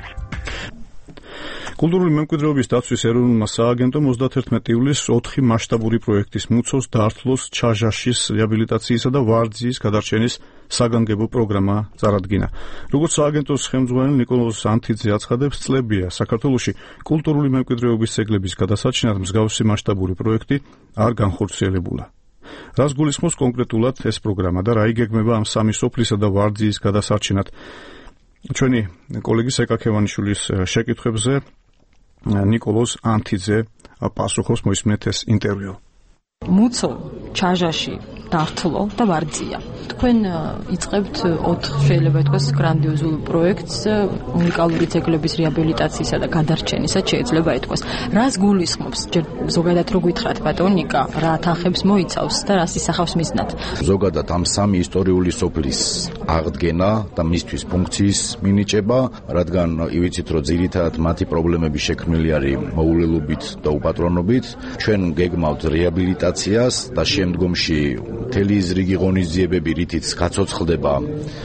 კულტურული მემკვიდრეობის დაცვის ეროვნულმა სააგენტომ ოცდაათერთმეტი ივლისს ოთხი მასშტაბური პროექტის მუცოს დაართლოს ჩაჟაშის რეაბილიტაციისა და ვარძიის გადარჩენის საგანგებო პროგრამა წარადგინა. როგორც სააგენტოს ხელმძღვანელი ნიკოლოზ ანთიძე აცხადებს, წლებია საქართველოში კულტურული მემკვიდრეობის ძეგლების გადასაჩინად მსგავსი მასშტაბური პროექტი არ განხორციელებულა. რას გულისხმობს კონკრეტულად ეს პროგრამა და რა იგეგმება ამ სამი სოფლისა და ვარძიის გადასარჩენად? ჩვენი კოლეგი სეკა ქევანიშვილის შეკითხვებზე ნიკოლოზ ანთიძე პასუხობს, მოისმენთ ეს ინტერვიუ. მუცო, ჩაჟაში, დართლო და ვარძია. თქვენ იწყებთ ოთხ შეიძლება ითქვას გრანდიოზულ პროექტს უნიკალური ძეგლების რეაბილიტაციისა და გადარჩენისას შეიძლება ითქვას. რას გულისხმობს? ზოგადად რო გითხრათ ბატონ ნიკა, რა თანხებს მოიცავს და რას ისახავს მიზნად? ზოგადად ამ სამი ისტორიული სოფლის აღდგენა და მისთვის ფუნქციის მინიჭება, რადგან ივიცით რომ ძირითადად მათი პრობლემები შექმნილი არის მოულელობით და უპატრონობით. ჩვენ გეგმავთ რეაბილიტაციას და შემდგომში მთელი რიგი ღონისძიებები, რითიც გაცოცხლდება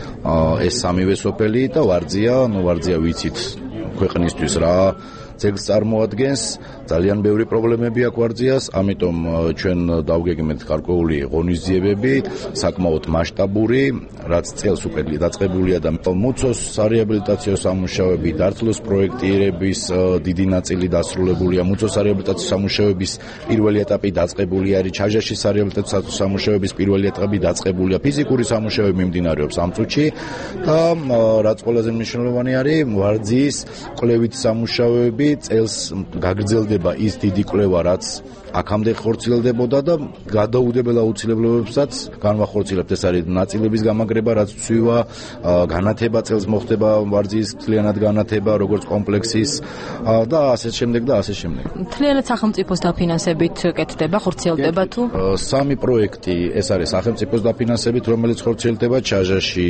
ეს სამივე სოფელი და ვარძია, ნუ ვარძია ვიცით ქვეყნისთვის რა ძეგლს წარმოადგენს, ძალიან ბევრი პრობლემები აქვს ვარძიას, ამიტომ ჩვენ დავგეგმეთ გარკვეული ღონისძიებები, საკმაოდ მასშტაბური, რაც წელს უკვე დაწყებულია და მუცოს სარეაბილიტაციო სამუშაოები, დართლოს პროექტირების დიდი ნაწილი დასრულებულია, მუცოს სარეაბილიტაციო სამუშაოების პირველი ეტაპი დაწყებული არის, ჩაჟაშის სარეაბილიტაციო სამუშაოების პირველი ეტაპი დაწყებულია, ფიზიკური სამუშაოები მიმდინარეობს ამ წუთში და რაც ყველაზე მნიშვნელოვანი არის, ვარძიის კვლევით სამუშაოები წელს გაგრძელდება ის დიდი კვლევა, რაც აქამდე ხორციელდებოდა და გადაუდებელ აუცილებლობებსაც განვახორციელებთ. ეს არის ნაწილების გამაგრება, რაც ცვივა, განათება წელს მოხდება, ვარძიის მთლიანად განათება, როგორც კომპლექსის და ასე შემდეგ და ასე შემდეგ. მთლიანად სახელმწიფოს დაფინანსებით კეთდება, ხორციელდება თუ? სამი პროექტი, ეს არის სახელმწიფოს დაფინანსებით, რომელიც ხორციელდება ჩაჟაში,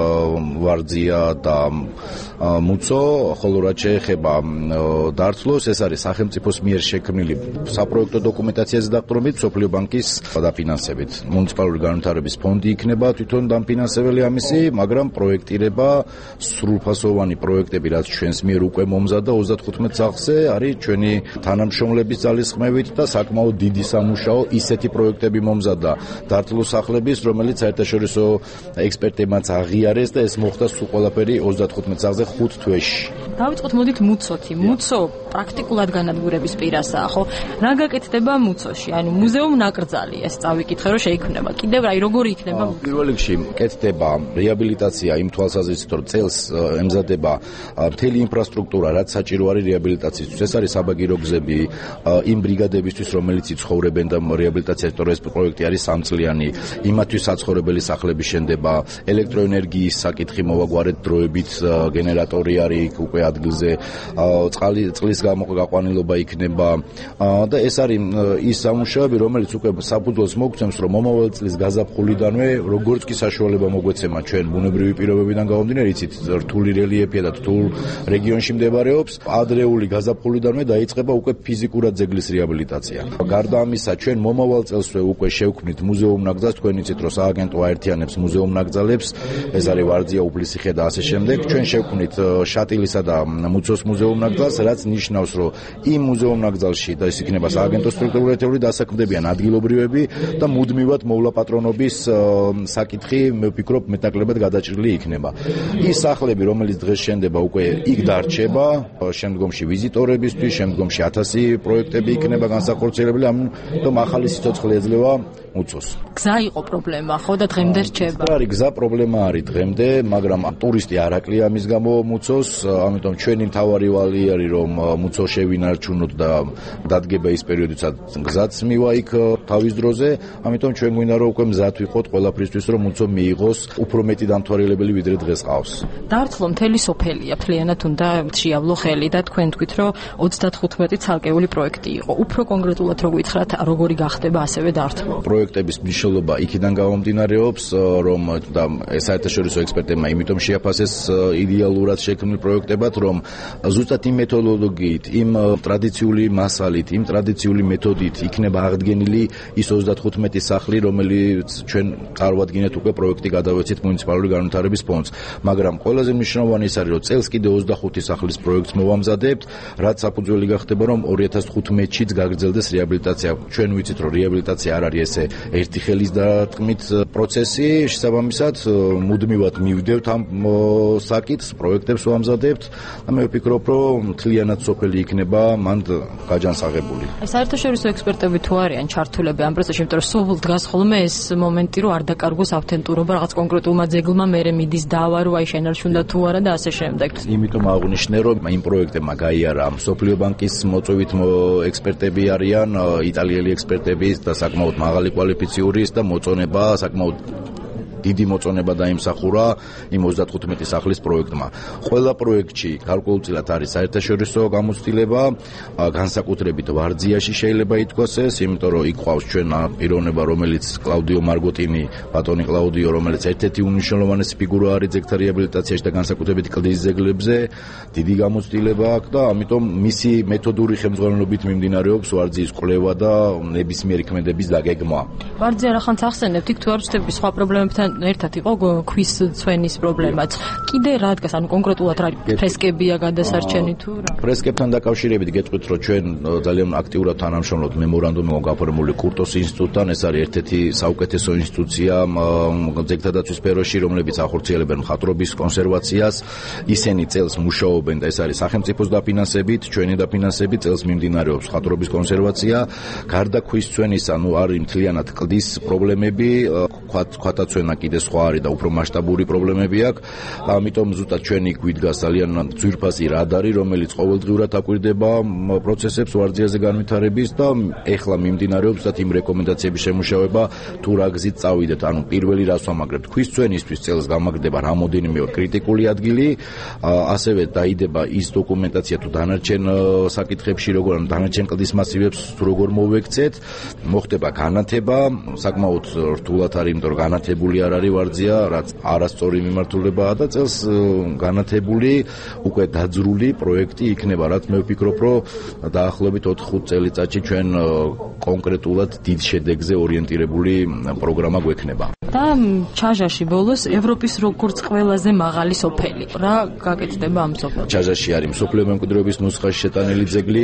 ვარძია და მუცო, ხოლო რაც შეეხება დართლოს, ეს არის სახელმწიფოს მიერ შექმნილი საპროექტო დოკუმენტაციაზე დაყრდნობით სოფლიო ბანკის დაფინანსებით. მუნიციპალური განვითარების ფონდი იქნება თვითონ დამფინანსებელი ამისი, მაგრამ პროექტირება სრულფასოვანი პროექტები, რაც ჩვენს მიერ უკვე მომზადდა ოცდათხუთმეტ სახლზე, არის ჩვენი თანამშრომლების ძალისხმევით და საკმაოდ დიდი სამუშაო ისეთი პროექტები მომზადდა დართლოს სახლების, რომელიც საერთაშორისო ექსპერტებმაც აღიარეს და ეს მოხდა სულ ყველაფერი ოცდათხუთმეტ სახლზე ხუთ თვეში. დავიწყოთ მოდით მუცოთი. მუცო პრაქტიკულად განადგურების პირასაა, ხო? რა გაკეთდება მუცოში? ანუ მუზეუმ ნაკრძალი, ეს წავიკითხე რომ შეიქმნება. კიდევ რა, როგორი იქნება? პირველ რიგში კეთდება რეაბილიტაცია იმ თვალსაზრისით, რომ წელს ემზადება მთელი ინფრასტრუქტურა, რაც საჭირო არის რეაბილიტაციისთვის. ეს არის საბაგირო გზები იმ ბრიგადებისთვის, რომელიც იცხოვრებენ და რეაბილიტაციას თორე ეს პროექტი არის სამწლიანი. იმათთვის საცხოვრებელი სახლები შენდება, ელექტროენერგიის საკითხი მოვაგვარეთ დროებით, გენერატორი არის უკვე ადგილზე, წყალი წყლის გამოყვანილობა იქნება და ეს არის ის სამუშაოები, რომელიც უკვე საფუძველს მოგცემს, რომ მომავალ წლის გაზაფხულიდანვე როგორც კი საშუალება მოგვეცემა ჩვენ ბუნებრივი პირობებიდან გამომდინარე, იცით რთული რელიეფია და რთულ რეგიონში მდებარეობს, ადრეული გაზაფხულიდანვე დაიწყება უკვე ფიზიკურად ძეგლის რეაბილიტაცია. გარდა ამისა, ჩვენ მომავალ წელსვე უკვე შევქმნით მუზეუმ ნაკრძალს, თქვენ იცით რომ სააგენტო აერთიანებს მუზეუმ ნაკრძალებს, ეს არის ვარძია, უფლისციხე და ასე შემდეგ. ჩვენ შევქმნით შატილისა და მუცოს მუზეუმ ნაკრძალს, რაც ნიშნავს, რომ იმ მუზეუმ ნაკრძალში და ეს იქნება სააგენტოს სტრუქტურული ერთეული დასაქმდებიან ადგილობრივები და მუდმივად მოვლაპატრონობის საკითხი მე ვფიქრობ მეტაკლებად გადაჭრილი იქნება. ის სახლები, რომელიც დღეს შენდება, უკვე იქ დარჩება, შემდგომში ვიზიტორებისთვის, შემდგომში ათასი პროექტები იქნება განსახორციელებელი, ამიტომ ახალი სიცოცხლე ეძლევა უცოს. გზა იყო პრობლემა, ხო და დღემდე რჩება. არის გზა პრობლემა არის დღემდე, მაგრამ ტურისტი არ აკლია ამის გამო მუცოს, ამიტომ ჩვენი მთავარი ვალი არის რომ მუცო შევინარჩუნოთ და დადგება ის პერიოდი, სადაც გზაც მივა იქ თავის დროზე, ამიტომ ჩვენ გვინდა რომ უკვე მზად ვიყოთ ყველაფრისთვის, რომ მუცო მიიღოს უფრო მეტი დამთვალიერებელი ვიდრე დღეს ყავს. დართლო მთელი სოფელია, მთლიანად უნდა შეავლო ხელი და თქვენ თქვით რომ ოცდათხუთმეტი ცალკეული პროექტი იყო. უფრო კონკრეტულად რო გითხრათ, როგორი გახდება ასევე დართლო? პროექტების მნიშვნელობა იქიდან გამომდინარეობს, რომ და საერთაშორისო ექსპერტებმა იმიტომ შეაფასეს იდეალურად შექმნილ პროექტებად, რომ ზუსტად იმ მეთოდოლოგიით, იმ ტრადიციული მასალით, იმ ტრადიციული მეთოდით იქნება აღდგენილი ის ოცდათხუთმეტი სახლი, რომელიც ჩვენ წარვადგინეთ უკვე პროექტი გადავეცით მუნიციპალური განვითარების ფონდს. მაგრამ ყველაზე მნიშვნელოვანი ის არის, რომ წელს კიდე ოცდახუთი სახლის პროექტს მოვამზადებთ, რაც საფუძველი გახდება, რომ ორი ათას თხუთმეტშიც გაგრძელდეს რეაბილიტაცია. ჩვენ ვიცით, რომ რეაბილიტაცია არ არის ესე ერთი ხელის დარტყმით პროცესი, შესაბამისად მუდმივად მივდევთ ამ საკითხს, პროექტებს ვამზადებთ და მე ვფიქრობ, რომ მთლიანად სოფელი იქნება მანდ გაჯანსაღებული. საერთაშორისო ექსპერტები თუ არიან ჩართულები ამ პროცესში, იმიტომ რომ სულ დგას ხოლმე ეს მომენტი, რომ არ დაკარგოს ავთენტურობა რაღაც კონკრეტულმა ძეგლმა, მერე მიდის დავა, რომ აი შენარჩუნდა თუ არა და ასე შემდეგ. იმიტომ აღვნიშნე, რომ იმ პროექტებმა გაიარა მსოფლიო ბანკის მოწვევით ექსპერტები არიან, იტალიელი ექსპერტები და საკმაოდ მაღალი კვალიფიციური და მოწონება საკმაოდ დიდი მოწონება დაიმსახურა იმ ოცდათხუთმეტი სახლის პროექტმა. ყველა პროექტში გარკვეულწილად არის საერთაშორისო გამოცდილება, განსაკუთრებით ვარძიაში შეიძლება ითქვას ეს, იმიტომ რომ იქ ყავს ჩვენ პიროვნება, რომელიც კლაუდიო მარგოტინი, ბატონი კლაუდიო, რომელიც ერთ-ერთი უმნიშვნელოვანესი ფიგურა არის ძეგლთა რეაბილიტაციაში და განსაკუთრებით კლდის ძეგლებზე, დიდი გამოცდილება აქვს და ამიტომ მისი მეთოდური ხელმძღვანელობით მიმდინარეობს ვარძიის კვლევა და ნებისმიერი ქმედების დაგეგმა. ვარძია რახანს ახსენებთ, იქ თუ არ ვწდები სხვა პრობლემებთან ერთად იყო ქვის ცვენის პრობლემაც. კიდე რა დგას, ანუ კონკრეტულად რა ფრესკებია გადასარჩენი თუ რა? ფრესკებთან დაკავშირებით გეტყვით, რომ ჩვენ ძალიან აქტიურად თანამშრომლობთ მემორანდუმი გაფორმებული კურტოს ინსტიტუტთან, ეს არის ერთ-ერთი საუკეთესო ინსტიტუცია ძეგლთა დაცვის სფეროში, რომლებიც ახორციელებენ მხატვრობის კონსერვაციას. ისინი წელს მუშაობენ და ეს არის სახელმწიფოს დაფინანსებით, ჩვენი დაფინანსებით, წელს მიმდინარეობს მხატვრობის კონსერვაცია. გარდა ქვის ცვენისა, ანუ არის მთლიანად კლდის პრობლემები, ქვათაცვენა კიდე სხვა არის და უფრო მასშტაბური პრობლემები აქვს. ამიტომ ზუსტად ჩვენი გვიდგას ძალიან ძვირფასი რადარი, რომელიც ყოველდღიურად აკვირდება პროცესებს ვარძიაზე განვითარების და ეხლა მიმდინარეობს და იმ რეკომენდაციების შემუშავება თუ რა გზით წავიდეთ. ანუ პირველი რას ვამაგრებთ, ქვის ცვენისთვის წელს გამაგრდება რამოდენიმე კრიტიკული ადგილი, ასევე დაიდება ის დოკუმენტაცია თუ დანარჩენ საკითხებში როგორ ან დანარჩენ კლდის მასივებს თუ როგორ მოვექცეთ, მოხდება განათება, საკმაოდ რთულად არის, იმიტომ რომ განათებული არ არის ვარძია, რაც არასწორი მიმართულებაა და წელს განათებული უკვე დაძრული პროექტი იქნება, რაც მე ვფიქრობ, რომ დაახლოებით ოთხ-ხუთ წელიწადში ჩვენ კონკრეტულად დიდ შედეგზე ორიენტირებული პროგრამა გვექნება. და ჩაჟაში ბოლოს ევროპის როგორც ყველაზე მაღალი სოფელი. რა გაკეთდება ამ სოფელში? ჩაჟაში არის მსოფლიო მემკვიდრეობის ნუსხაში შეტანილი ძეგლი,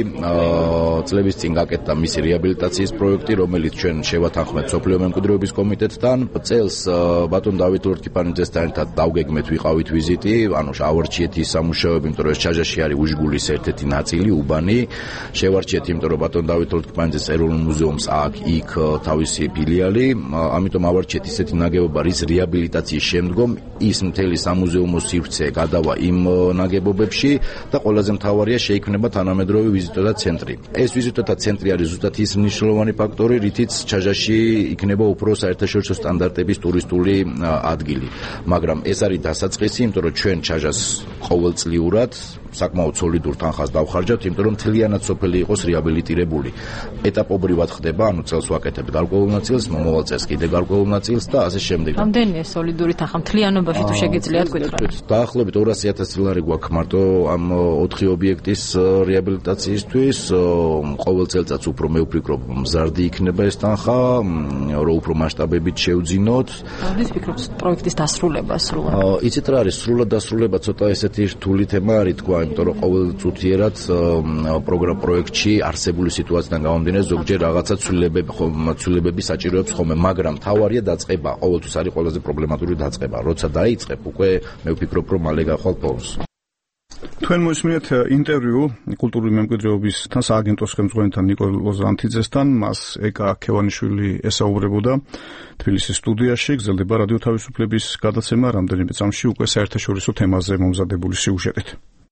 წლების წინ გაკეთდა მისი რეაბილიტაციის პროექტი, რომელიც ჩვენ შევათანხმეთ მსოფლიო მემკვიდრეობის კომიტეტთან. წელს ბატონ დავით ლორთქიფანიძესთან ერთად დავგეგმეთ, ვიყავით ვიზიტი, ანუ შევარჩიეთ ის სამუშაოები, იმიტომ რომ ეს ჩაჟაში არის უშგულის ერთ-ერთი ნაწილი, უბანი. შევარჩიეთ, იმიტომ რომ ბატონ დავით ლორთქიფანიძეს ეროვნულ მუზეუმს აქვს იქ თავისი ფილიალი, ამიტომ ავარჩიეთ ისეთი ნაგებობა, რის რეაბილიტაციის შემდგომ ის მთელი სამუზეუმო სივრცე გადავა იმ ნაგებობებში და ყველაზე მთავარია შეიქმნება თანამედროვე ვიზიტორთა ცენტრი. ეს ვიზიტორთა ცენტრი არის ზუსტად ის მნიშვნელოვანი ფაქტორი, რითიც ჩაჟაში იქნება უფრო საერთაშორისო სტანდარტების ტურისტული ადგილი. მაგრამ ეს არის დასაწყისი, იმიტომ რომ ჩვენ ჩაჟას ყოველწლიურად საკმაოდ სოლიდურ თანხას დავხარჯავთ, იმიტომ რომ მთლიანად სოფელი იყოს რეაბილიტირებული. ეტაპობრივად ხდება, ანუ წელს ვაკეთებ გარკვეულ ნაწილს, მომავალ წელს კიდე გარკვეულ ნაწილს და ასე შემდეგ. რამდენია სოლიდური თანხა მთლიანობაში თუ შეგიძლიათ გითხრათ? დაახლოებით ორასი ათასი ლარი გვაქვს მარტო ამ ოთხი ობიექტის რეაბილიტაციისთვის. ყოველ წელიწადს უფრო მე ვფიქრობ, მზარდი იქნება ეს თანხა, რომ უფრო მასშტაბებით შევძინოთ. როდის ფიქრობთ პროექტის დასრულება სრულად? იცით რა არის, სრულად დასრულება ცოტა ესეთი რთული თემა არის, თქვა, იმიტომ რომ ყოველწუთიერად პროგრამ პროექტში არსებული სიტუაციიდან გამომდინარე ზოგჯერ რაღაცა ცვლილებები ცვლილებები საჭიროებს ხოლმე, მაგრამ თავარია დაწყება, ყოველთვის არის ყველაზე პრობლემატური დაწყება. როცა დაიწყებ, უკვე მე ვფიქრობ, რომ მალე გავხვალ ფორს. თქვენ მოისმინეთ ინტერვიუ კულტურული მემკვიდრეობისთან სააგენტოს ხელმძღვანელთან ნიკოლ ლოზანთიძესთან, მას ეკა ქევანიშვილი ესაუბრებოდა თბილისის სტუდიაში. გრძელდება რადიო თავისუფლების გადაცემა რამდენიმე წამში უკვე საერთაშორისო თემაზე მომზადებული სიუჟეტით.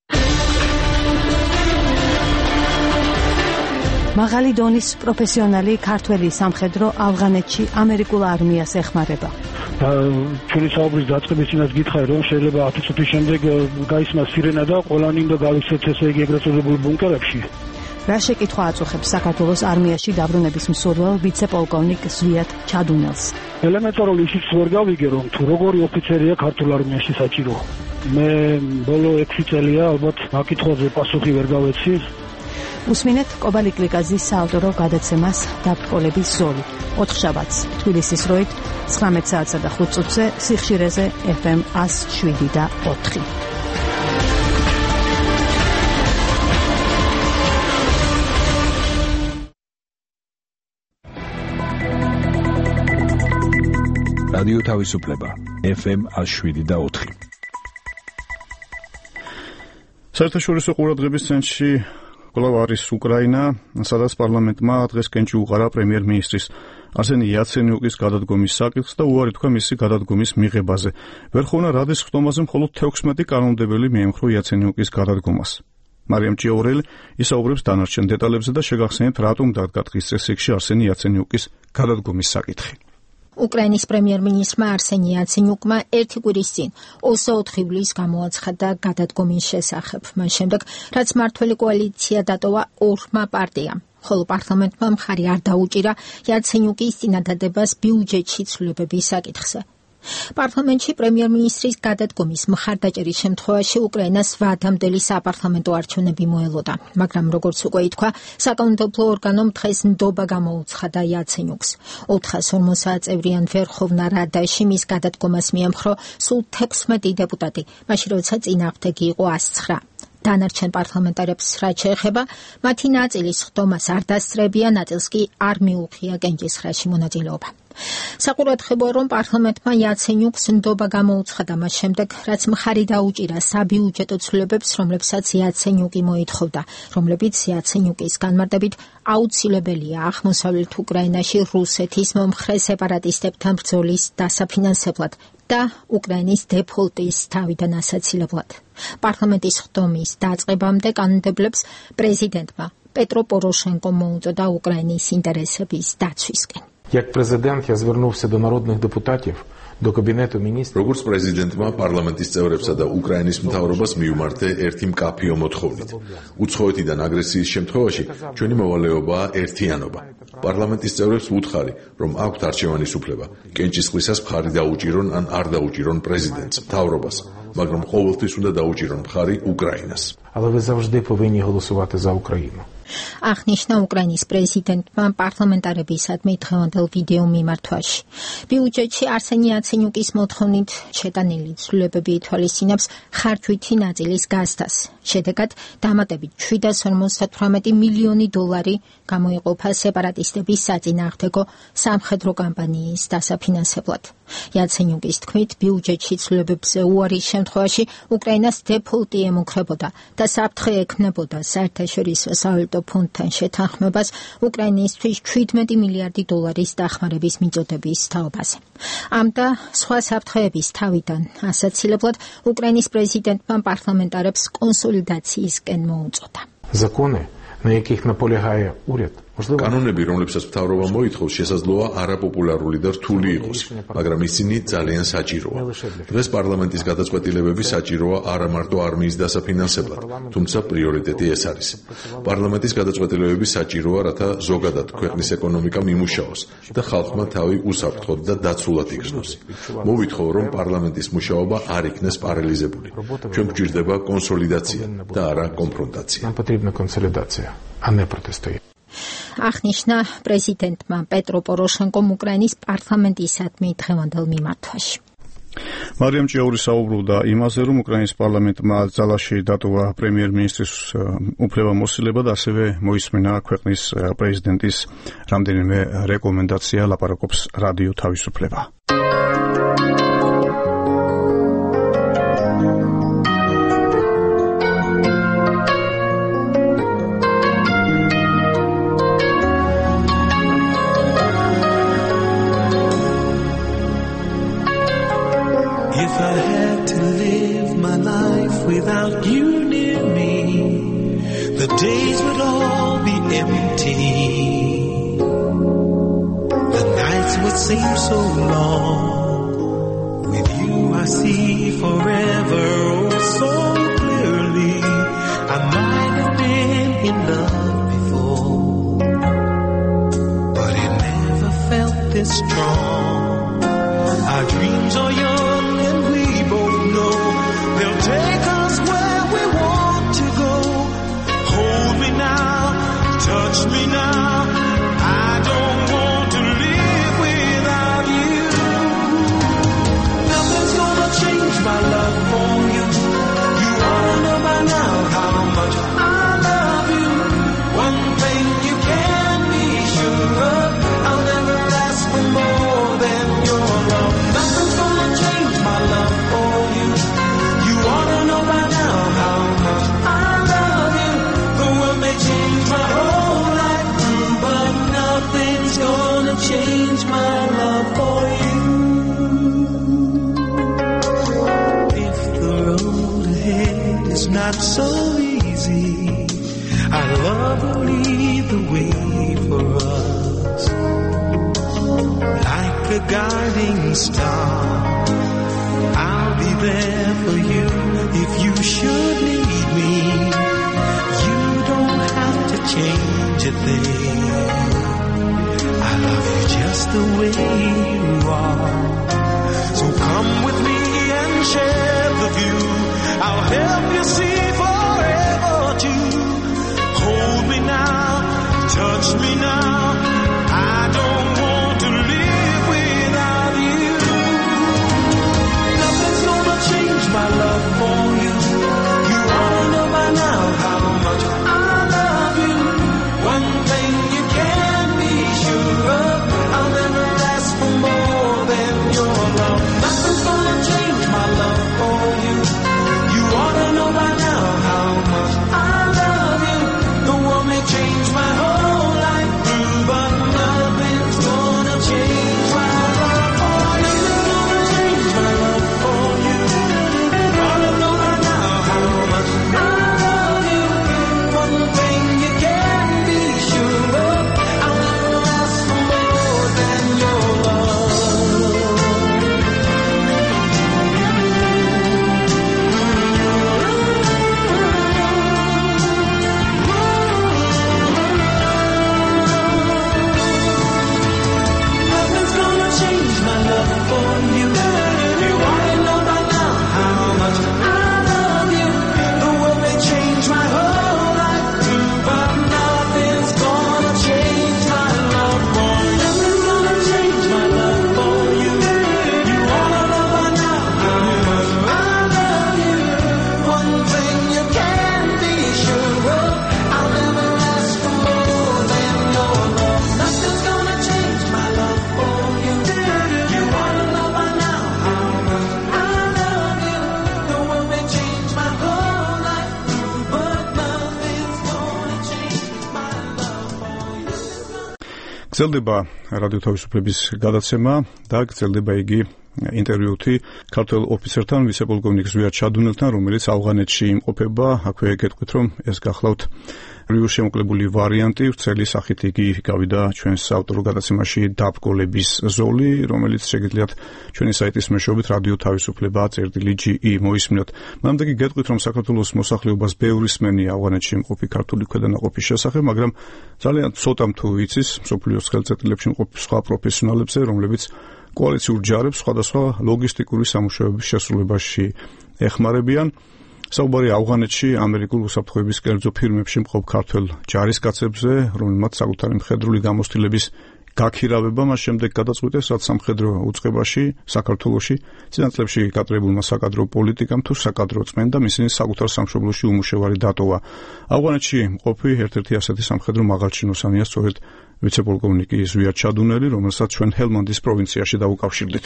მაღალი დონის პროფესიონალი ქართველი სამხედრო ავღანეთში ამერიკულ არმიას ეხმარება. ჩვენი საუბრის დაწყების წინაც გითხარი, რომ შეიძლება ათი წუთის შემდეგ გაისმა სირენა და ყველანი უნდა გავიქცეთ ესე იგი ეგრეთ წოდებულ ბუნკერებში. რა შეკითხვა აწუხებს საქართველოს არმიაში დაბრუნების მსურველ ვიცე-პოლკოვნიკ ზვიად ჩადუნელს? ელემენტარული ისიც ვერ გავიგე, რომ თუ როგორი ოფიცერია ქართულ არმიაში საჭირო. მე ბოლო ექვსი წელია ალბათ საკითხებზე პასუხი ვერ გავეცი. უსმინეთ კობალი კლიკაძის საავტორო გადაცემას დაბრკოლების ზოლი. ოთხშაბათს თბილისის როით ცხრამეტ საათსა და ხუთ წუთზე სიხშირეზე ეფ ემ ათს შვიდი და ოთხი. რადიო თავისუფლება ეფ ემ ათს შვიდი და ოთხი. საერთაშორისო ყურადღების ცენტრში კვლავ არის უკრაინა, სადაც პარლამენტმა დღეს კენჭი უყარა პრემიერ-მინისტრის არსენი იაცენიუკის გადადგომის საკითხს და უარი თქვა მისი გადადგომის მიღებაზე. ვერ ხოვნა რადის ხდომაზე მხოლოდ თექვსმეტი კანონმდებელი მიემხრო იაცენიუკის გადადგომას. მარიამ ჭიაურელი ისაუბრებს დანარჩენ დეტალებზე და შეგახსენებთ, რატომ დადგა დღის წესრიგში არსენი იაცენიუკის გადადგომის საკითხი. უკრაინის პრემიერ-მინისტრმა არსენი იაცენიუკმა ერთი კვირის წინ ოცდაოთხ ივლისს გამოაცხადა გადადგომის შესახებ, მას შემდეგ რაც მმართველი კოალიცია დატოვა ორმა პარტიამ, ხოლო პარლამენტმა მხარი არ დაუჭირა იაცენიუკის წინადადებას ბიუჯეტში ცვლილებების საკითხზე. პარლამენტში პრემიერ-მინისტრის გადადგომის მხარდაჭერის შემთხვევაში უკრაინას ვადამდელი საპარლამენტო არჩევნები მოელოდა, მაგრამ როგორც უკვე ითქვა, საკანონმდებლო ორგანომ დღეს ნდობა გამოუცხადა იაცენიუკს. ოთხას ორმოცდაათ წევრიან ვერხოვნა რადაში მის გადადგომას მიემხრო სულ თექვსმეტი დეპუტატი, მაშინ როცა წინააღმდეგი იყო ათს ცხრა. დანარჩენ პარლამენტარებს რაც შეეხება, მათი ნაწილის ხდომას არ დასწრებია, ნაწილს კი არ მიუღია კენჭისყრაში მონაწილეობა. საყურადღებოა, რომ პარლამენტმა იაცენიუკს ნდობა გამოუცხადა მას შემდეგ, რაც მხარი დაუჭირა საბიუჯეტო ცვლილებებს, რომლებსაც იაცენიუკი მოითხოვდა, რომლებიც იაცენიუკის განმარტებით აუცილებელია აღმოსავლეთ უკრაინაში რუსეთის მომხრე სეპარატისტებთან ბრძოლის დასაფინანსებლად და უკრაინის დეფოლტის თავიდან ასაცილებლად. პარლამენტის ხდომის დაწყებამდე კანონმდებლებს პრეზიდენტმა პეტრო პოროშენკო მოუწოდა უკრაინის ინტერესების დაცვისკენ. Як президент я звернувся до народних депутатів, до кабінету міністрів. როგორც პრეზიდენტმა პარლამენტის წევრებსა და უკრაინის მთავრობას მიუმართე ერთი მკაფიო მოთხოვნით. უცხოეთიდან აგრესიის შემთხვევაში ჩვენი მოვალეობაა ერთიანობა. პარლამენტის წევრებს ვუთხარი, რომ აქვთ არჩევანის უფლება. კენჭისყრისას მხარი დაუჭირონ ან არ დაუჭირონ პრეზიდენტს, მთავრობას, მაგრამ ყოველთვის უნდა დაუჭირონ მხარი უკრაინას. Але ви завжди повинні голосувати за Україну. აღნიშნა უკრაინის პრეზიდენტმა პარლამენტარებისადმი დღევანდელ ვიდეო მიმართვაში. ბიუჯეტში არსენი იაცენიუკის მოთხოვნით შეტანილი ცვლილებები ითვალისწინებს ხარჯვითი ნაწილის გაზრდას. შედეგად დამატებით შვიდას ორმოცდათვრამეტი მილიონი დოლარი გამოიყოფა სეპარატისტების საწინააღმდეგო სამხედრო კამპანიის დასაფინანსებლად. იაცენიუკის თქმით, ბიუჯეტში ცვლილებებზე უარის შემთხვევაში უკრაინას დეფოლტი ემუქრებოდა და საფრთხე ექმნებოდა საერთაშორისო სავალუტო ფონდთან შეთანხმებას უკრაინისთვის შვიდმეტი მილიარდი დოლარის დახმარების მიწოდების თაობაზე. ამ და სხვა საფრთხეების თავიდან ასაცილებლად უკრაინის პრეზიდენტმა პარლამენტარებს კონსოლიდაციისკენ მოუწოდა. Закони, на яких наполягає уряд, კანონები, რომლებსაც მთავრობა მოითხოვს, შესაძლოა არაპოპულარული და რთული იყოს, მაგრამ ისინი ძალიან საჭიროა. დღეს პარლამენტის გადაწყვეტილებები საჭიროა არა მარტო არმიის დასაფინანსებლად, თუმცა პრიორიტეტი ეს არის. პარლამენტის გადაწყვეტილებები საჭიროა, რათა ზოგადად ქვეყნის ეკონომიკა მიმუშაოს და ხალხმა თავი უსაფრთხოდ და დაცულად იგრძნოს. მოვითხოვ, რომ პარლამენტის მუშაობა არ იქნეს პარალიზებული. ჩვენ გვჭირდება კონსოლიდაცია და არა კონფრონტაცია. Нам потрібна консолідація, а не протистояння. აღნიშნა პრეზიდენტმა პეტრო პოროშენკომ უკრაინის პარლამენტისადმი დღევანდელ მიმართვაში. მარიამ ჭიაური საუბრობდა იმაზე, რომ უკრაინის პარლამენტმა ძალაში დატოვა პრემიერ-მინისტრის უფლებამოსილება და ასევე მოისმენა ქვეყნის პრეზიდენტის რამდენიმე რეკომენდაცია, ლაპარაკობს რადიო თავისუფლება. Without you near me, the days would all be empty. The nights would seem so long. With you I see forever oh so clearly. I might have been in love before, but it never felt this strong. Our dreams are young and we both know they'll take us where we want to go. Hold me now, touch me now. I don't want to live without you. Nothing's gonna change my love for you. You ought to know by now how much I love you. One thing you can be sure of, I'll never ask for more than your love. Nothing's gonna change my love for you. You ought to know by now how much I love you. The world may change my whole life through, but nothing's gonna change my love for you. If the road ahead is not so easy, our love will lead the way for us. Like a guiding star, I'll be there for you if you should need me. You don't have to change a thing. I love you just the way you are. So come with me and share the view. I'll help you see forever too. Hold me now, touch me now. I don't want to live without you. Nothing's gonna change my love for you. You ought to know by now how much I love you. One thing you can be sure of, I'll never ask for more than your love. Nothing's gonna change my love for you. You ought to know by now how much I love you. The world may change my whole life through, but nothing's gonna change my love for you. Nothing's gonna change my love for you. You ought to know by now how much I love you. One thing you can be sure of, I'll never ask for more than your love. Nothing's gonna change my love for you. You ought to know by now how much I love you. The world may change my whole life too, but nothing's gonna change my love for you. Nothing's gonna change my love for you. You ought to know by now how much I love you. One thing you can be sure of, I'll never ask for more than your love. Nothing's gonna change my love for you. You ought to know by now how much I love you. The world may change my whole life through, but nothing's gonna change my love for you. გრძელდება რადიო თავისუფლების გადაცემა და გრძელდება იგი ინტერვიუთი ქართველ ოფიცერთან, ვიცე-პოლკოვნიკ ზვიად ჩადუნელთან, რომელიც ავღანეთში იმყოფება. აქვე გეტყვით, რომ ეს გახლავთ რიუ შემოკლებული ვარიანტი, ვრცელი სახით იგი გავიდა ჩვენს ავტორ გადაცემაში დაბკოლების ზოლი, რომელიც შეგიძლიათ ჩვენი საიტის მეშვეობით რადიო თავისუფლება წერტილი ჯი ი მოისმინოთ. მანამდე კი გეტყვით, რომ საქართველოს მოსახლეობას ბევრი სმენია ავღანეთში იმყოფი ქართული ქვედანაყოფის შესახებ, მაგრამ ძალიან ცოტამ თუ იცის მსოფლიოს ხელწეთილებში იმყოფ სხვა პროფესიონალებზე, რომლებიც კოალიციურ ჯარებს სხვადასხვა ლოგისტიკური სამუშაოების შესრულებაში ეხმარებიან. საუბარი ავღანეთში ამერიკულ უსაფრთხოების კერძო ფირმებში მყოფ ქართველ ჯარისკაცებზე, რომელმაც საკუთარი მხედრული გამოცდილების გაქირავება მას შემდეგ გადაწყვიტეს, რაც სამხედრო უწყებაში საქართველოში წინა წლებში გაკრებულმა საკადრო პოლიტიკამ თუ საკადრო წმენდამ ისინი საკუთარ სამშობლოში უმუშევარი დატოვა. ავღანეთში მყოფი ერთ-ერთი ასეთი სამხედრო მაღალჩინოსანია სწორედ ვიცე-პოლკოვნიკი ზვიად ჩადუნელი, რომელსაც ჩვენ ჰელმანდის პროვინციაში დავუკავშირდით.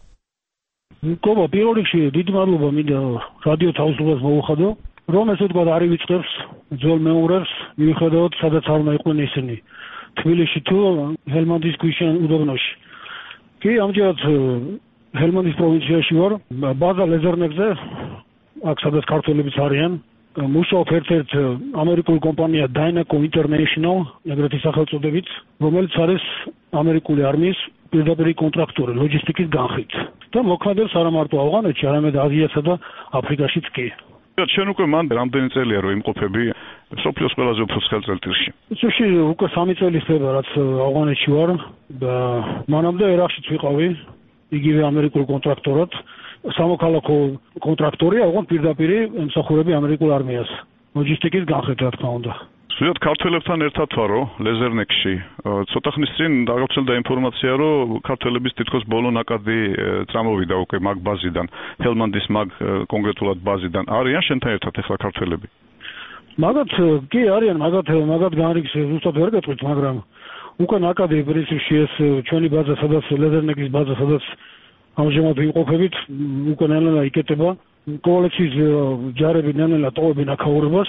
კობა, პირველ რიგში დიდი მადლობა მინდა რადიო თავისუფლებას მოუხადო, რომ ესე ვთქვათ არ ივიწყებს ძველ მეურვებს, მიუხედავად სადაც არ უნდა იყვნენ ისინი. თბილისში თუ ჰელმანდის ქვიშიან უდაბნოში. კი, ამჯერად ჰელმანდის პროვინციაში ვარ, ბაზა ლეზერნეგზე, აქ სადაც ქართველებიც არიან. მუშაობ ერთ-ერთ ამერიკულ კომპანია Dynaco International, ეგრეთი სახელწოდებით, რომელიც არის ამერიკული არმიის პირდაპირი კონტრაქტორი ლოჯისტიკის განხრით. და მოქმედებს არა მარტო ავღანეთში, არამედ აზიასა და აფრიკაშიც კი. ჩვენ უკვე მან რამდენი წელია რომ იმყოფები სოფლიოს ყველაზე უფრო ცხელ წელთაღრიში. ისევში უკვე სამი წელი ხდება რაც ავღანეთში ვარ და მანამდე ერაყშიც ვიყავი, იგივე ამერიკულ კონტრაქტორად. სამოქალაქო კონტრაქტორი, აღონ პირდაპირი ემსახურები ამერიკულ არმიას. ლოჯისტიკის განხრით რა თქმა უნდა. სულ ქართველებთან ერთად ვარო ლეზერნექში. ცოტა ხნის წინ დაგავრცელდა ინფორმაცია, რომ ქართველების თითქოს ბოლო ნაკადი წამოვიდა უკვე მაგ ბაზიდან, ჰელმანდის მაგ კონკრეტულად ბაზიდან. არიან შენთან ერთად ახლა ქართველები? მაგათ კი არიან, მაგათ მაგათ განრიგს ზუსტად ვერ გეტყვით, მაგრამ უკვე ნაკადი პრინციპში ეს ჩვენი ბაზა, სადაც ლეზერნექის ბაზა, სადაც ამჟამად ვიმყოფებით, უკვე ნელ-ნელა იკეტება. კოალიციის ჯარები ნელ-ნელა ტოვებენ აქაურებას.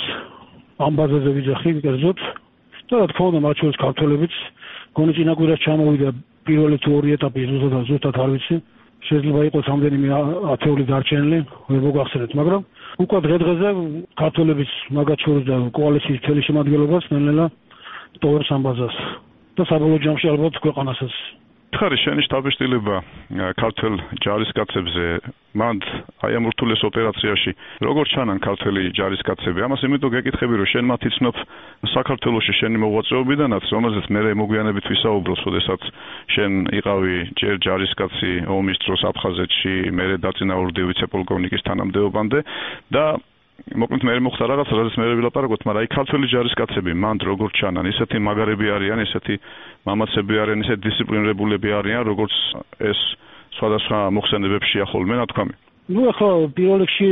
ამ ბაზაზე ვიძახი კერძოდ და რა თქმა უნდა მათ შორის ქართველებიც გონი წინა კვირას ჩამოვიდა პირველი თუ ორი ეტაპი ზუსტად ზუსტად არ ვიცი შეიძლება იყოს რამდენიმე ათეული დარჩენილი ვერ მოგახსენეთ მაგრამ უკვე დღე-დღეზე ქართველებიც მაგათ შორის და კოალიციის მთელი შემადგენლობას ნელ-ნელა ტოვებს ამ ბაზას და საბოლოო ჯამში ალბათ ქვეყანასაც ხარი შენი შტაბ-შტილება ქართულ ჯარისკაცებზე მანდ აი ამ რთულ ოპერაციაში როგორ ჩანან ქართული ჯარისკაცები ამას იმიტომ გეკითხები რომ შენ მათ იცნობ საქართველოში შენი მოღვაწეობიდანაც რომელზეც მე მოგვიანებით ვისაუბროთ შესაძაც შენ იყავი ჯერ ჯარისკაცი ომის დროს აფხაზეთში მე დაწინაურდი ვიცე-პოლკოვნიკის თანამდებობამდე და მოკლედ მე მოხდა რაღაც რაზეც მე ვილაპარაკოთ მაგრამ აი ქართული ჯარისკაცები მანდ როგორ ჩანან ისეთი მაგარები არიან ისეთი მამაცები არიან ისეთი დისციპლინირებულები არიან როგორც ეს სხვადასხვა მოხსენებებშია ხოლმე ნათქვამი ну ახლა პირველ რიგში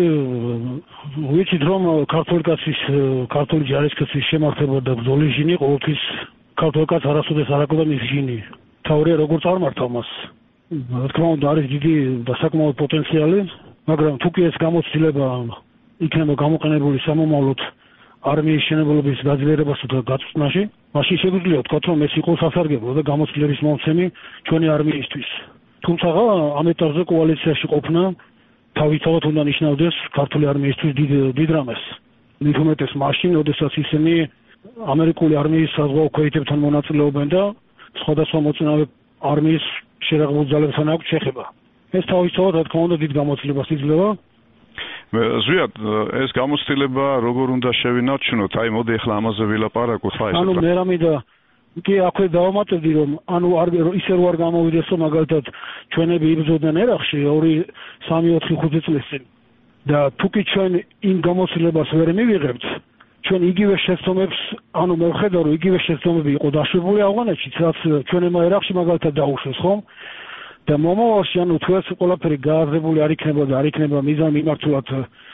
ვიცით რომ ქართული კაცის ქართული ჯარისკაცის შემართება და ბრძოლის ჟინი ყოველთვის ქართული კაც არასოდეს არ აქვს მის ჟინი თავია როგორ წარმართავ მას რა თქმა უნდა არის დიდი და საკმაოდ პოტენციალი მაგრამ თუ კი ეს გამოცდილება იქნება გამოყენებული სამომავლოდ არმიის შენებულობის გაძლიერებასა და გაწვრთნაში, მაშინ შეგვიძლია ვთქვათ, რომ ეს იყო სასარგებლო და გამოცდილების მომცემი ჩვენი არმიისთვის. თუმცა ამ ეტაპზე კოალიციაში ყოფნა თავისთავად უნდა ნიშნავდეს ქართული არმიისთვის დიდ დიდ რამეს. მით უმეტეს მაშინ, როდესაც ისინი ამერიკული არმიის საზღვაო ქვეითებთან მონაწილეობენ და სხვადასხვა მოწინავე არმიის შერაღებულ ძალებთან აქვს შეხება. ეს თავისთავად რა თქმა უნდა დიდ გამოცდილებას იძლევა. ზვიად ეს გამოცდილება როგორ უნდა შევინარჩუნოთ? აი მოდი ახლა ამაზე ვილაპარაკოთ, ხა ეს. ანუ მე რამიდა კი აქვე დავამატებდი რომ ანუ არ ისე რო არ გამოვიდეს რომ მაგალითად ჩვენები იბრძოდნენ ერაყში ორი სამი ოთხი ხუთი წლის წინ და თუ კი ჩვენ იმ გამოცდილებას ვერ მივიღებთ ჩვენ იგივე შეცდომებს ანუ მე ვხედავ რომ იგივე შეცდომები იყო დაშვებული ავღანეთში რაც ჩვენმა ერაყში მაგალითად დაუშვეს ხომ და მომავალში ანუ თუ ეს ყველაფერი გააზრებული არ იქნება და არ იქნება მიზანი მიმართულად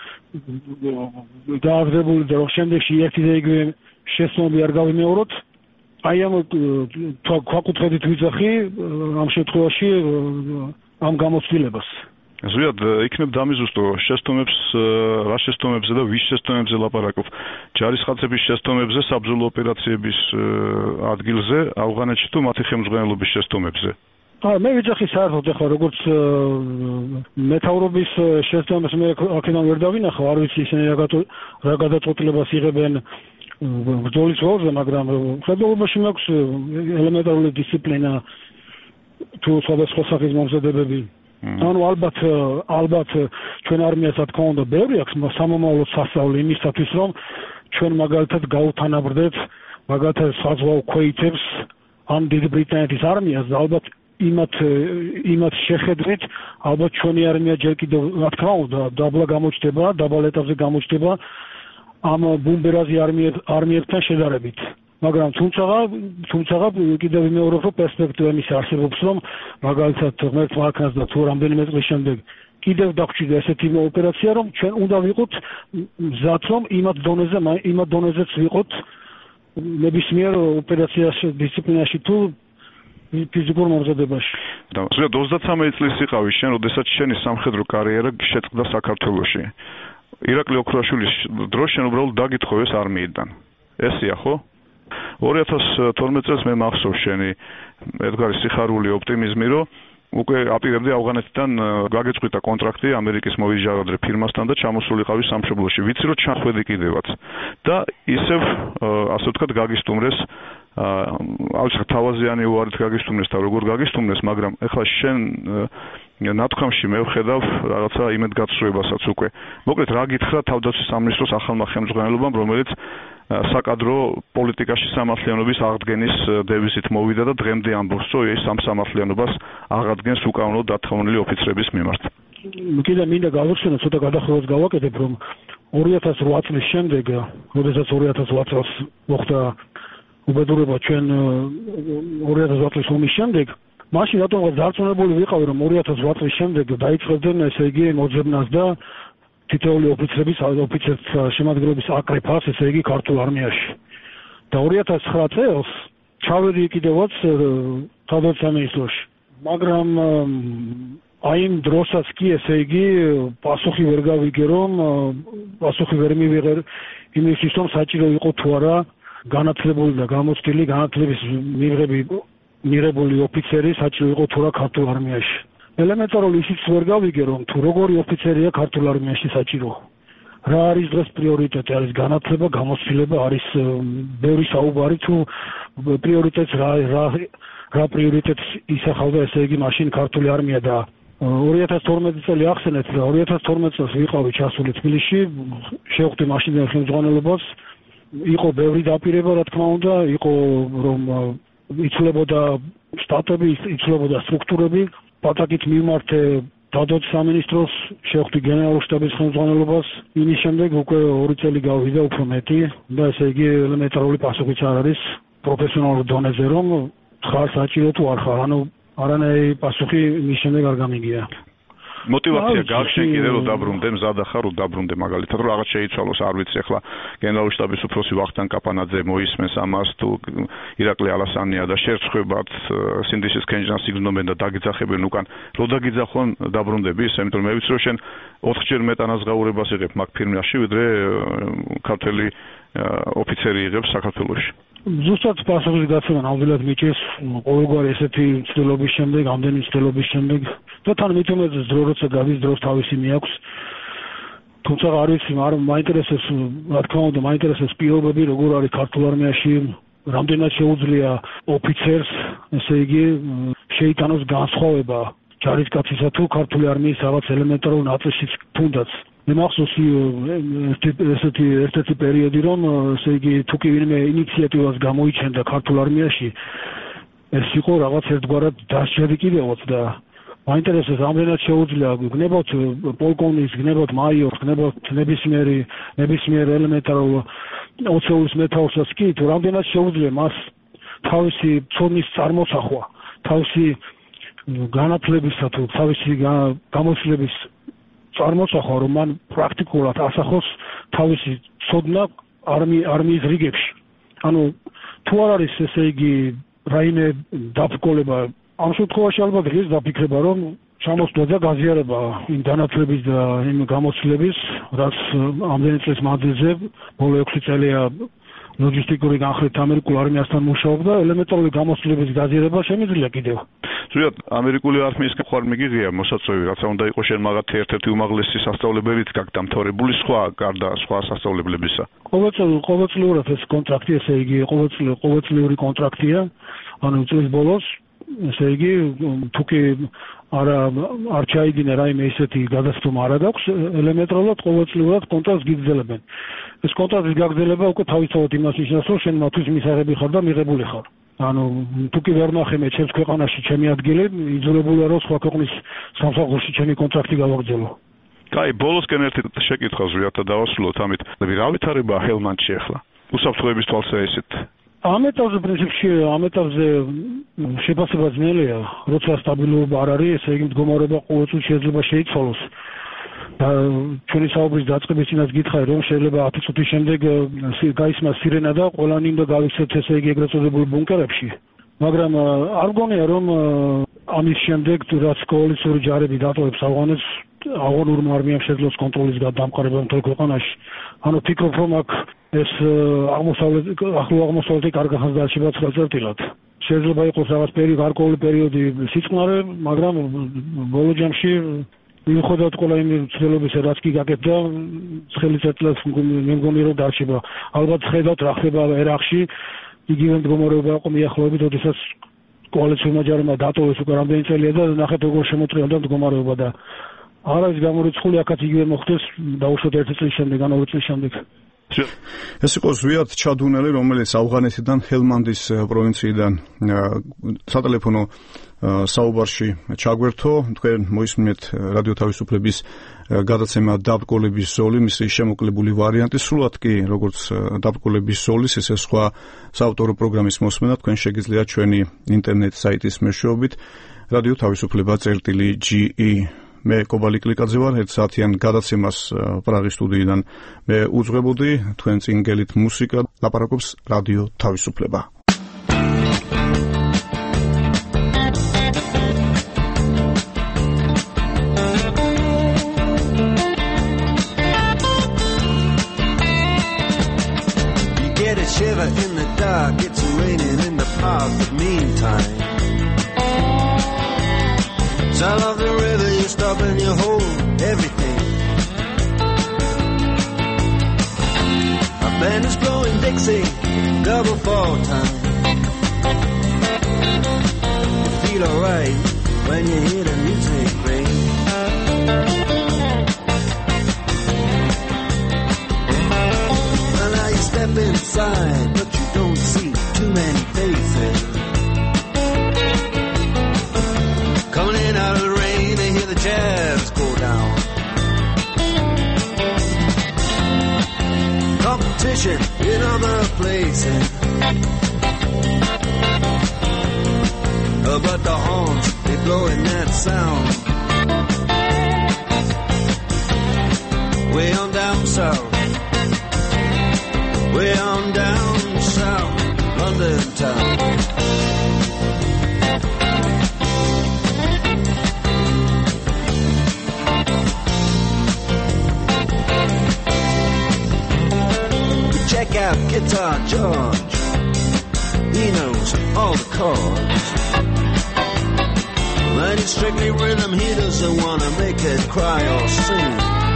გააზრებული და რომ შემდეგში ერთი და იგივე შეცდომები არ გავიმეოროთ აი ამ ქვაკუთხედით ვიძახი ამ შემთხვევაში ამ გამოცდილებას ზვიად იქნებ დამიზუსტო შეცდომებს რა შეცდომებზე და ვის შეცდომებზე ლაპარაკობ ჯარისკაცების შეცდომებზე საბრძოლო ოპერაციების ადგილზე ავღანეთში თუ მათი ხელმძღვანელობის შეცდომებზე აა მე ვიძახი საერთოდ ახლა როგორც მეთაურობის შეცდომებს მე აქედან ვერ დავინახავ არ ვიცი ისინი რა გადაწყვეტილებას იღებენ ბრძოლის ველზე მაგრამ ხელოვნებაში მაქვს ელემენტარული დისციპლინა თუ სხვადასხვა სახის მომზადებები ანუ ალბათ ალბათ ჩვენ არმიას რა თქმა უნდა ბევრი აქვს სამომავლო სასწავლი იმისათვის რომ ჩვენ მაგალითად გავუთანაბრდეთ მაგალითად საზღვაო ქვეითებს ან დიდი ბრიტანეთის არმიას და ალბათ იმათ იმათ შეხედვით ალბათ ჩვენი არმია ჯერ კიდევ რა თქმა უნდა დაბლა გამოჩნდება დაბალ ეტაპზე გამოჩნდება ამ ბუმბერაზი არმიებთან შედარებით მაგრამ თუმცა თუმცა კიდევ მეორე რო პერსპექტივა მის არსებობს, რომ მაგალითად ღმერთმა აქნას და თუ რამდენიმე წლის შემდეგ კიდევ დაგჭირდა ესეთი ოპერაცია, რომ ჩვენ უნდა ვიყოთ მზად, რომ იმათ დონეზე იმათ დონეზეც ვიყოთ ნებისმიერ ოპერაციაში დისციპლინაში თუ ფიზიკურ მომზადებაში. და ზოგადად ოცდათრამეტი წლის იყავი შენ, როდესაც შენი სამხედრო კარიერა შეწყდა საქართველოში. ირაკლი ოქროაშვილის დროს შენ უბრალოდ დაგითხოვეს არმიიდან. ესია ხო? ორი ათას თორმეტი წელს მე მახსოვს შენი ერთგვარი სიხარული ოპტიმიზმი, რომ უკვე აპირებდი ავღანეთიდან გაგეწყვიტა კონტრაქტი ამერიკის მოვიჟარადრე ფირმასთან და ჩამოსულიყავი სამშობლოში. ვიცი რომ ჩახვედი კიდევაც. და ისევ ასე ვთქვათ გაგისტუმრეს აუცილებლად თავაზიანი უარით გაგისტუმრეს და როგორ გაგისტუმრეს, მაგრამ ეხლა შენ ნათქვამში მე ვხედავ რაღაცა იმედგაცრუებასაც უკვე. მოკლედ რა გითხრა თავდაცვის სამინისტროს ახალმა ხელმძღვანელობამ, რომელიც საკადრო პოლიტიკაში სამართლიანობის აღდგენის დევიზით მოვიდა და დღემდე ამბობს, რომ ეს ამ სამართლიანობას აღადგენს უკანონო დათხოვნილი ოფიცრების მიმართ. კიდე მინდა გავიხსენო, ცოტა გადახრებას გავაკეთებ, რომ ორი ათას რვა წლის შემდეგ, როდესაც ორი ათას რვა წელს მოხდა უბედურება ჩვენ ორი ათას რვა წლის ომის შემდეგ, მაშინ რატომღაც დარწმუნებული ვიყავი, რომ ორი ათას რვა წლის შემდეგ დაიწყებდნენ ესე იგი მოძებნას და თითოეული ოფიცრების ოფიცერთა შემადგენლობის აკრეფას, ესე იგი ქართულ არმიაში. და ორი ათას ცხრა წელს ჩავედი კიდევაც თავდაცვის სამინისტროში. მაგრამ აი იმ დროსაც კი ესე იგი პასუხი ვერ გავიგე, რომ პასუხი ვერ მივიღე იმისთვის, რომ საჭირო იყო თუ არა განათლებული და გამოცდილი განათლების მიღები მიღებული ოფიცერი საჭირო იყო თუ არა ქართულ არმიაში. ელემენტარული ისიც ვერ გავიგე, რომ თუ როგორი ოფიცერია ქართულ არმიაში საჭირო. რა არის დღეს პრიორიტეტი? არის განათლება, გამოცდილება, არის ბევრი საუბარი თუ პრიორიტეტს რა რა რა პრიორიტეტს ისახავდა ესე იგი მაშინ ქართული არმია და ორი ათას თორმეტი წელი ახსენეთ და ორი ათას თორმეტი წელს ვიყავი ჩასული თბილისში, შევხვდი მაშინდელ ხელმძღვანელობას, იყო ბევრი დაპირება, რა თქმა უნდა, იყო რომ იცვლებოდა შტატები, იცვლებოდა სტრუქტურები, პატაკით მივმართე თავდაცვის სამინისტროს, შევხვდი გენერალურ შტაბის ხელმძღვანელობას, იმის შემდეგ უკვე ორი წელი გავიდა უფრო მეტი და ესე იგი ელემენტარული პასუხიც არ არის პროფესიონალურ დონეზე, რომ ხარ საჭირო თუ არ ხარ, ანუ არანაირი პასუხი მის შემდეგ არ გამიგია. მოტივაცია გაქვს შენ კიდე რომ დაბრუნდე, მზად ხარ რომ დაბრუნდე მაგალითად, რომ რაღაც შეიცვალოს, არ ვიცი ახლა გენერალური შტაბის უფროსი ვახტანგ კაპანაძე მოისმენს ამას თუ ირაკლი ალასანია და შერცხვებათ სინდისის კენჭნას იგრძნობენ და დაგიძახებენ უკან, რო დაგიძახონ დაბრუნდები, იმიტომ მე ვიცი რომ შენ ოთხჯერ მეტ ანაზღაურებას იღებ მაგ ფირმაში, ვიდრე ქართველი ოფიცერი იღებს საქართველოში. ზუსტად პასუხის გაცემა ნამდვილად მიჭირს ყოველგვარი ესეთი ცდილობის შემდეგ, ამდენი ცდილობის შემდეგ და თან მით უმეტეს დრო როცა გადის დროს თავისი მიაქვს. თუმცა არ ვიცი, მაინტერესებს, რა თქმა უნდა, მაინტერესებს პირობები, როგორ არის ქართულ არმიაში, რამდენად შეუძლია ოფიცერს, ესე იგი, შეიტანოს განსხვავება ჯარისკაცისა თუ ქართული არმიის რაღაც ელემენტარულ ნაწილშიც თუნდაც. მე მახსოვს ესეთი ერთ-ერთი პერიოდი, რომ ესე იგი თუ კი ვინმე ინიციატივას გამოიჩენდა ქართულ არმიაში, ეს იყო რაღაც ერთგვარად დასჯები კიდევაც და მაინტერესებს რამდენად შეუძლია გნებოთ პოლკოვნიკს, გნებოთ მაიორს, გნებოთ ნებისმიერი ნებისმიერ ელემენტარულ ოცეულის მეთაურსაც კი, თუ რამდენად შეუძლია მას თავისი ცოდნის წარმოსახვა, თავისი განათლებისა თუ თავისი გამოცდილების წარმოსახვა, რომ მან პრაქტიკულად ასახოს თავისი ცოდნა არმიის რიგებში. ანუ თუ არ არის ესე იგი რაიმე დაბრკოლება, ამ შემთხვევაში ალბათ ღირს დაფიქრება, რომ ჩამოსვლა და გაზიარება იმ განათლების და იმ გამოცდილების, რაც ამდენი წლის მანძილზე ბოლო ექვსი წელია ლოჯისტიკური განხრით ამერიკულ არმიასთან მუშაობდა, ელემენტარული გამოცდილების გაზიარება შემიძლია კიდევ. ზოგადად ამერიკული არმიის ხარ მიგიღია მოსაწვევი, რაცა უნდა იყოს შენ მაგათი ერთ-ერთი უმაღლესი სასწავლებელიც გაქვს დამთავრებული, სხვა გარდა სხვა სასწავლებლებისა. ყოველწლიურად ყოველწლიურად ეს კონტრაქტი, ესე იგი ყოველწლიური კონტრაქტია, ანუ წლის ბოლოს, ესე იგი თუ კი არა არ ჩაიდინა რაიმე ისეთი გადაცემა არ აქვს, ელემენტარულად ყოველწლიურად კონტრაქტს გიგრძელებენ. ეს კონტრაქტის გაგრძელება უკვე თავისთავად იმას ნიშნავს, რომ შენ მათთვის მისაღები ხარ და მიღებული ხარ. ანუ თუ კი ვერ ნახემე ჩემს ქვეყანაში ჩემი ადგილი, იძულებულია რომ სხვა ქვეყნის სამსახურში ჩემი კონტრაქტი გავაგრძელო. კაი, ბოლოსკენ ერთი შეკითხავს ვიათა დავასრულოთ ამით. რა ვითარება ჰელმანდში ახლა? უსაფრთხოების თვალსაზრისით. ამ ეტაპზე პრინციპში ამ ეტაპზე შეფასება ძნელია, როცა სტაბილურობა არ არის, ესე იგი მდგომარეობა ყოველწლ შეიძლება შეიცვალოს. და ჩვენი საუბრის დაწყების წინაც გითხარი, რომ შეიძლება ათი წუთის შემდეგ გაისმა სირენა და ყველანი უნდა გავიქცეთ, ესე იგი ეგრეთ წოდებულ ბუნკერებში. მაგრამ არ გონია, რომ ამის შემდეგ რაც კოალიციური ჯარები დატოვებს ავღანეთს, ავღანურმა არმიამ შეძლოს კონტროლის დამყარება მთელ ქვეყანაში. ანუ ფიქრობ, რომ აქ ეს აღმოსავლეთ ახლო აღმოსავლეთი კარგ ხანს დაარჩება ცხრა წერტილად. შეიძლება იყოს რაღაც პერიოდი, გარკვეული პერიოდი სიწყნარე, მაგრამ ბოლო ჯამში მიუხედავად ყველა იმ ცდილობისა, რაც კი გაკეთდა, ცხელი წერტილად მე მგონი რომ დარჩება. ალბათ ხედავთ რა ხდება ერაყში, იგივე მდგომარეობა იყო მიახლოებით, როდესაც კოალიციურმა ჯარებმა დატოვეს უკვე რამდენი წელია და ნახეთ როგორ შემოწირავდა მდგომარეობა და არ არის გამორიცხული, აქაც იგივე მოხდეს დაუშვათ ერთი წლის შემდეგ, ან ორი წლის შემდეგ. ეს იყო ზვიად ჩადუნელი, რომელიც ავღანეთიდან ჰელმანდის პროვინციიდან სატელეფონო საუბარში ჩაგვერთო. თქვენ მოისმინეთ რადიო თავისუფლების გადაცემა დაბრკოლების ზოლი, მისი შემოკლებული ვარიანტი, სრულად კი როგორც დაბრკოლების ზოლის, ისე სხვა საავტორო პროგრამის მოსმენა თქვენ შეგიძლიათ ჩვენი ინტერნეტ საიტის მეშვეობით რადიო თავისუფლება წერტილი ჯი ი. მე კობალი კლიკაძე ვარ, ერთ საათიან გადაცემას პრაღის სტუდიიდან მე უძღვებოდი, თქვენ წინ გელით მუსიკა, ლაპარაკობს რადიო თავისუფლება. You get a shiver in the dark, it's raining in the park, but meantime sound of the river, you stop and you hold everything. A band is blowing Dixie, double fall time. You feel alright when you hear the music ring. Well, now you step inside, but you don't see too many faces. Coming in out of the rain, they hear the jazz go down. Competition in other places, uh, but the horns, they blowing that sound. Way on down south, way on down south, London town. Check out Guitar George, he knows all the chords. But it's strictly rhythm, he doesn't want to make it cry or sing.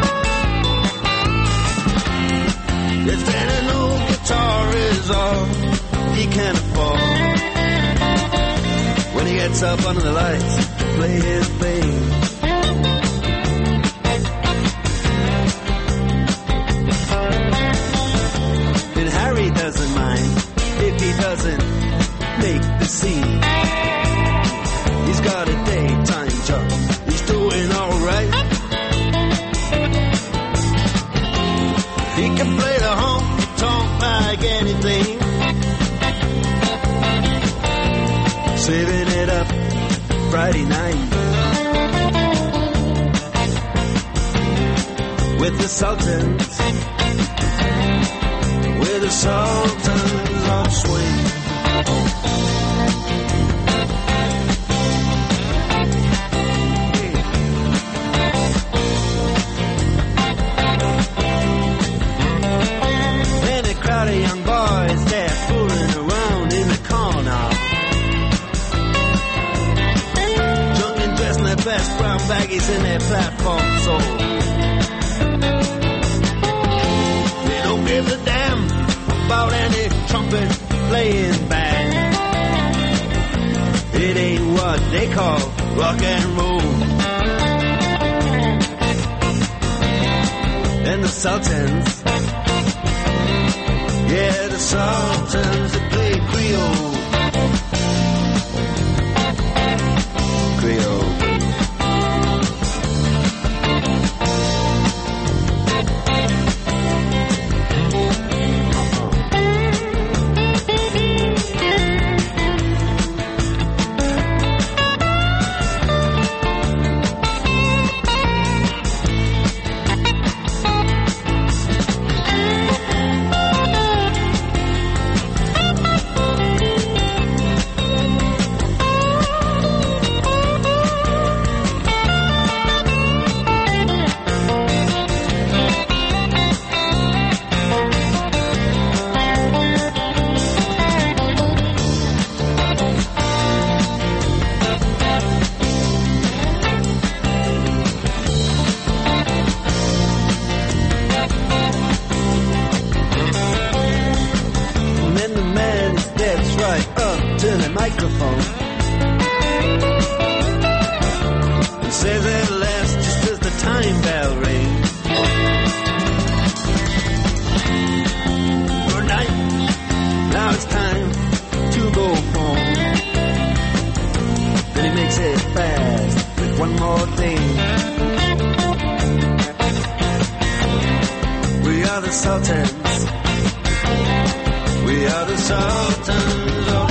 If any old guitar is all he can afford, when he gets up under the lights to play his bass, Harry doesn't mind if he doesn't make the scene. He's got a daytime job, he's doing alright. He can play the honky-tonk like anything, saving it up Friday night with the Sultans. We're the Sultans of Swing. And a crowd of young boys, they're fooling around in the corner, drunk and dressed in their best brown baggies in their platform soul. They don't give a damn about any trumpet playing band. It ain't what they call rock and roll. And the Sultans, yeah, the Sultans, they play Creole. Creole. one more thing. We are the Sultans. We are the Sultans of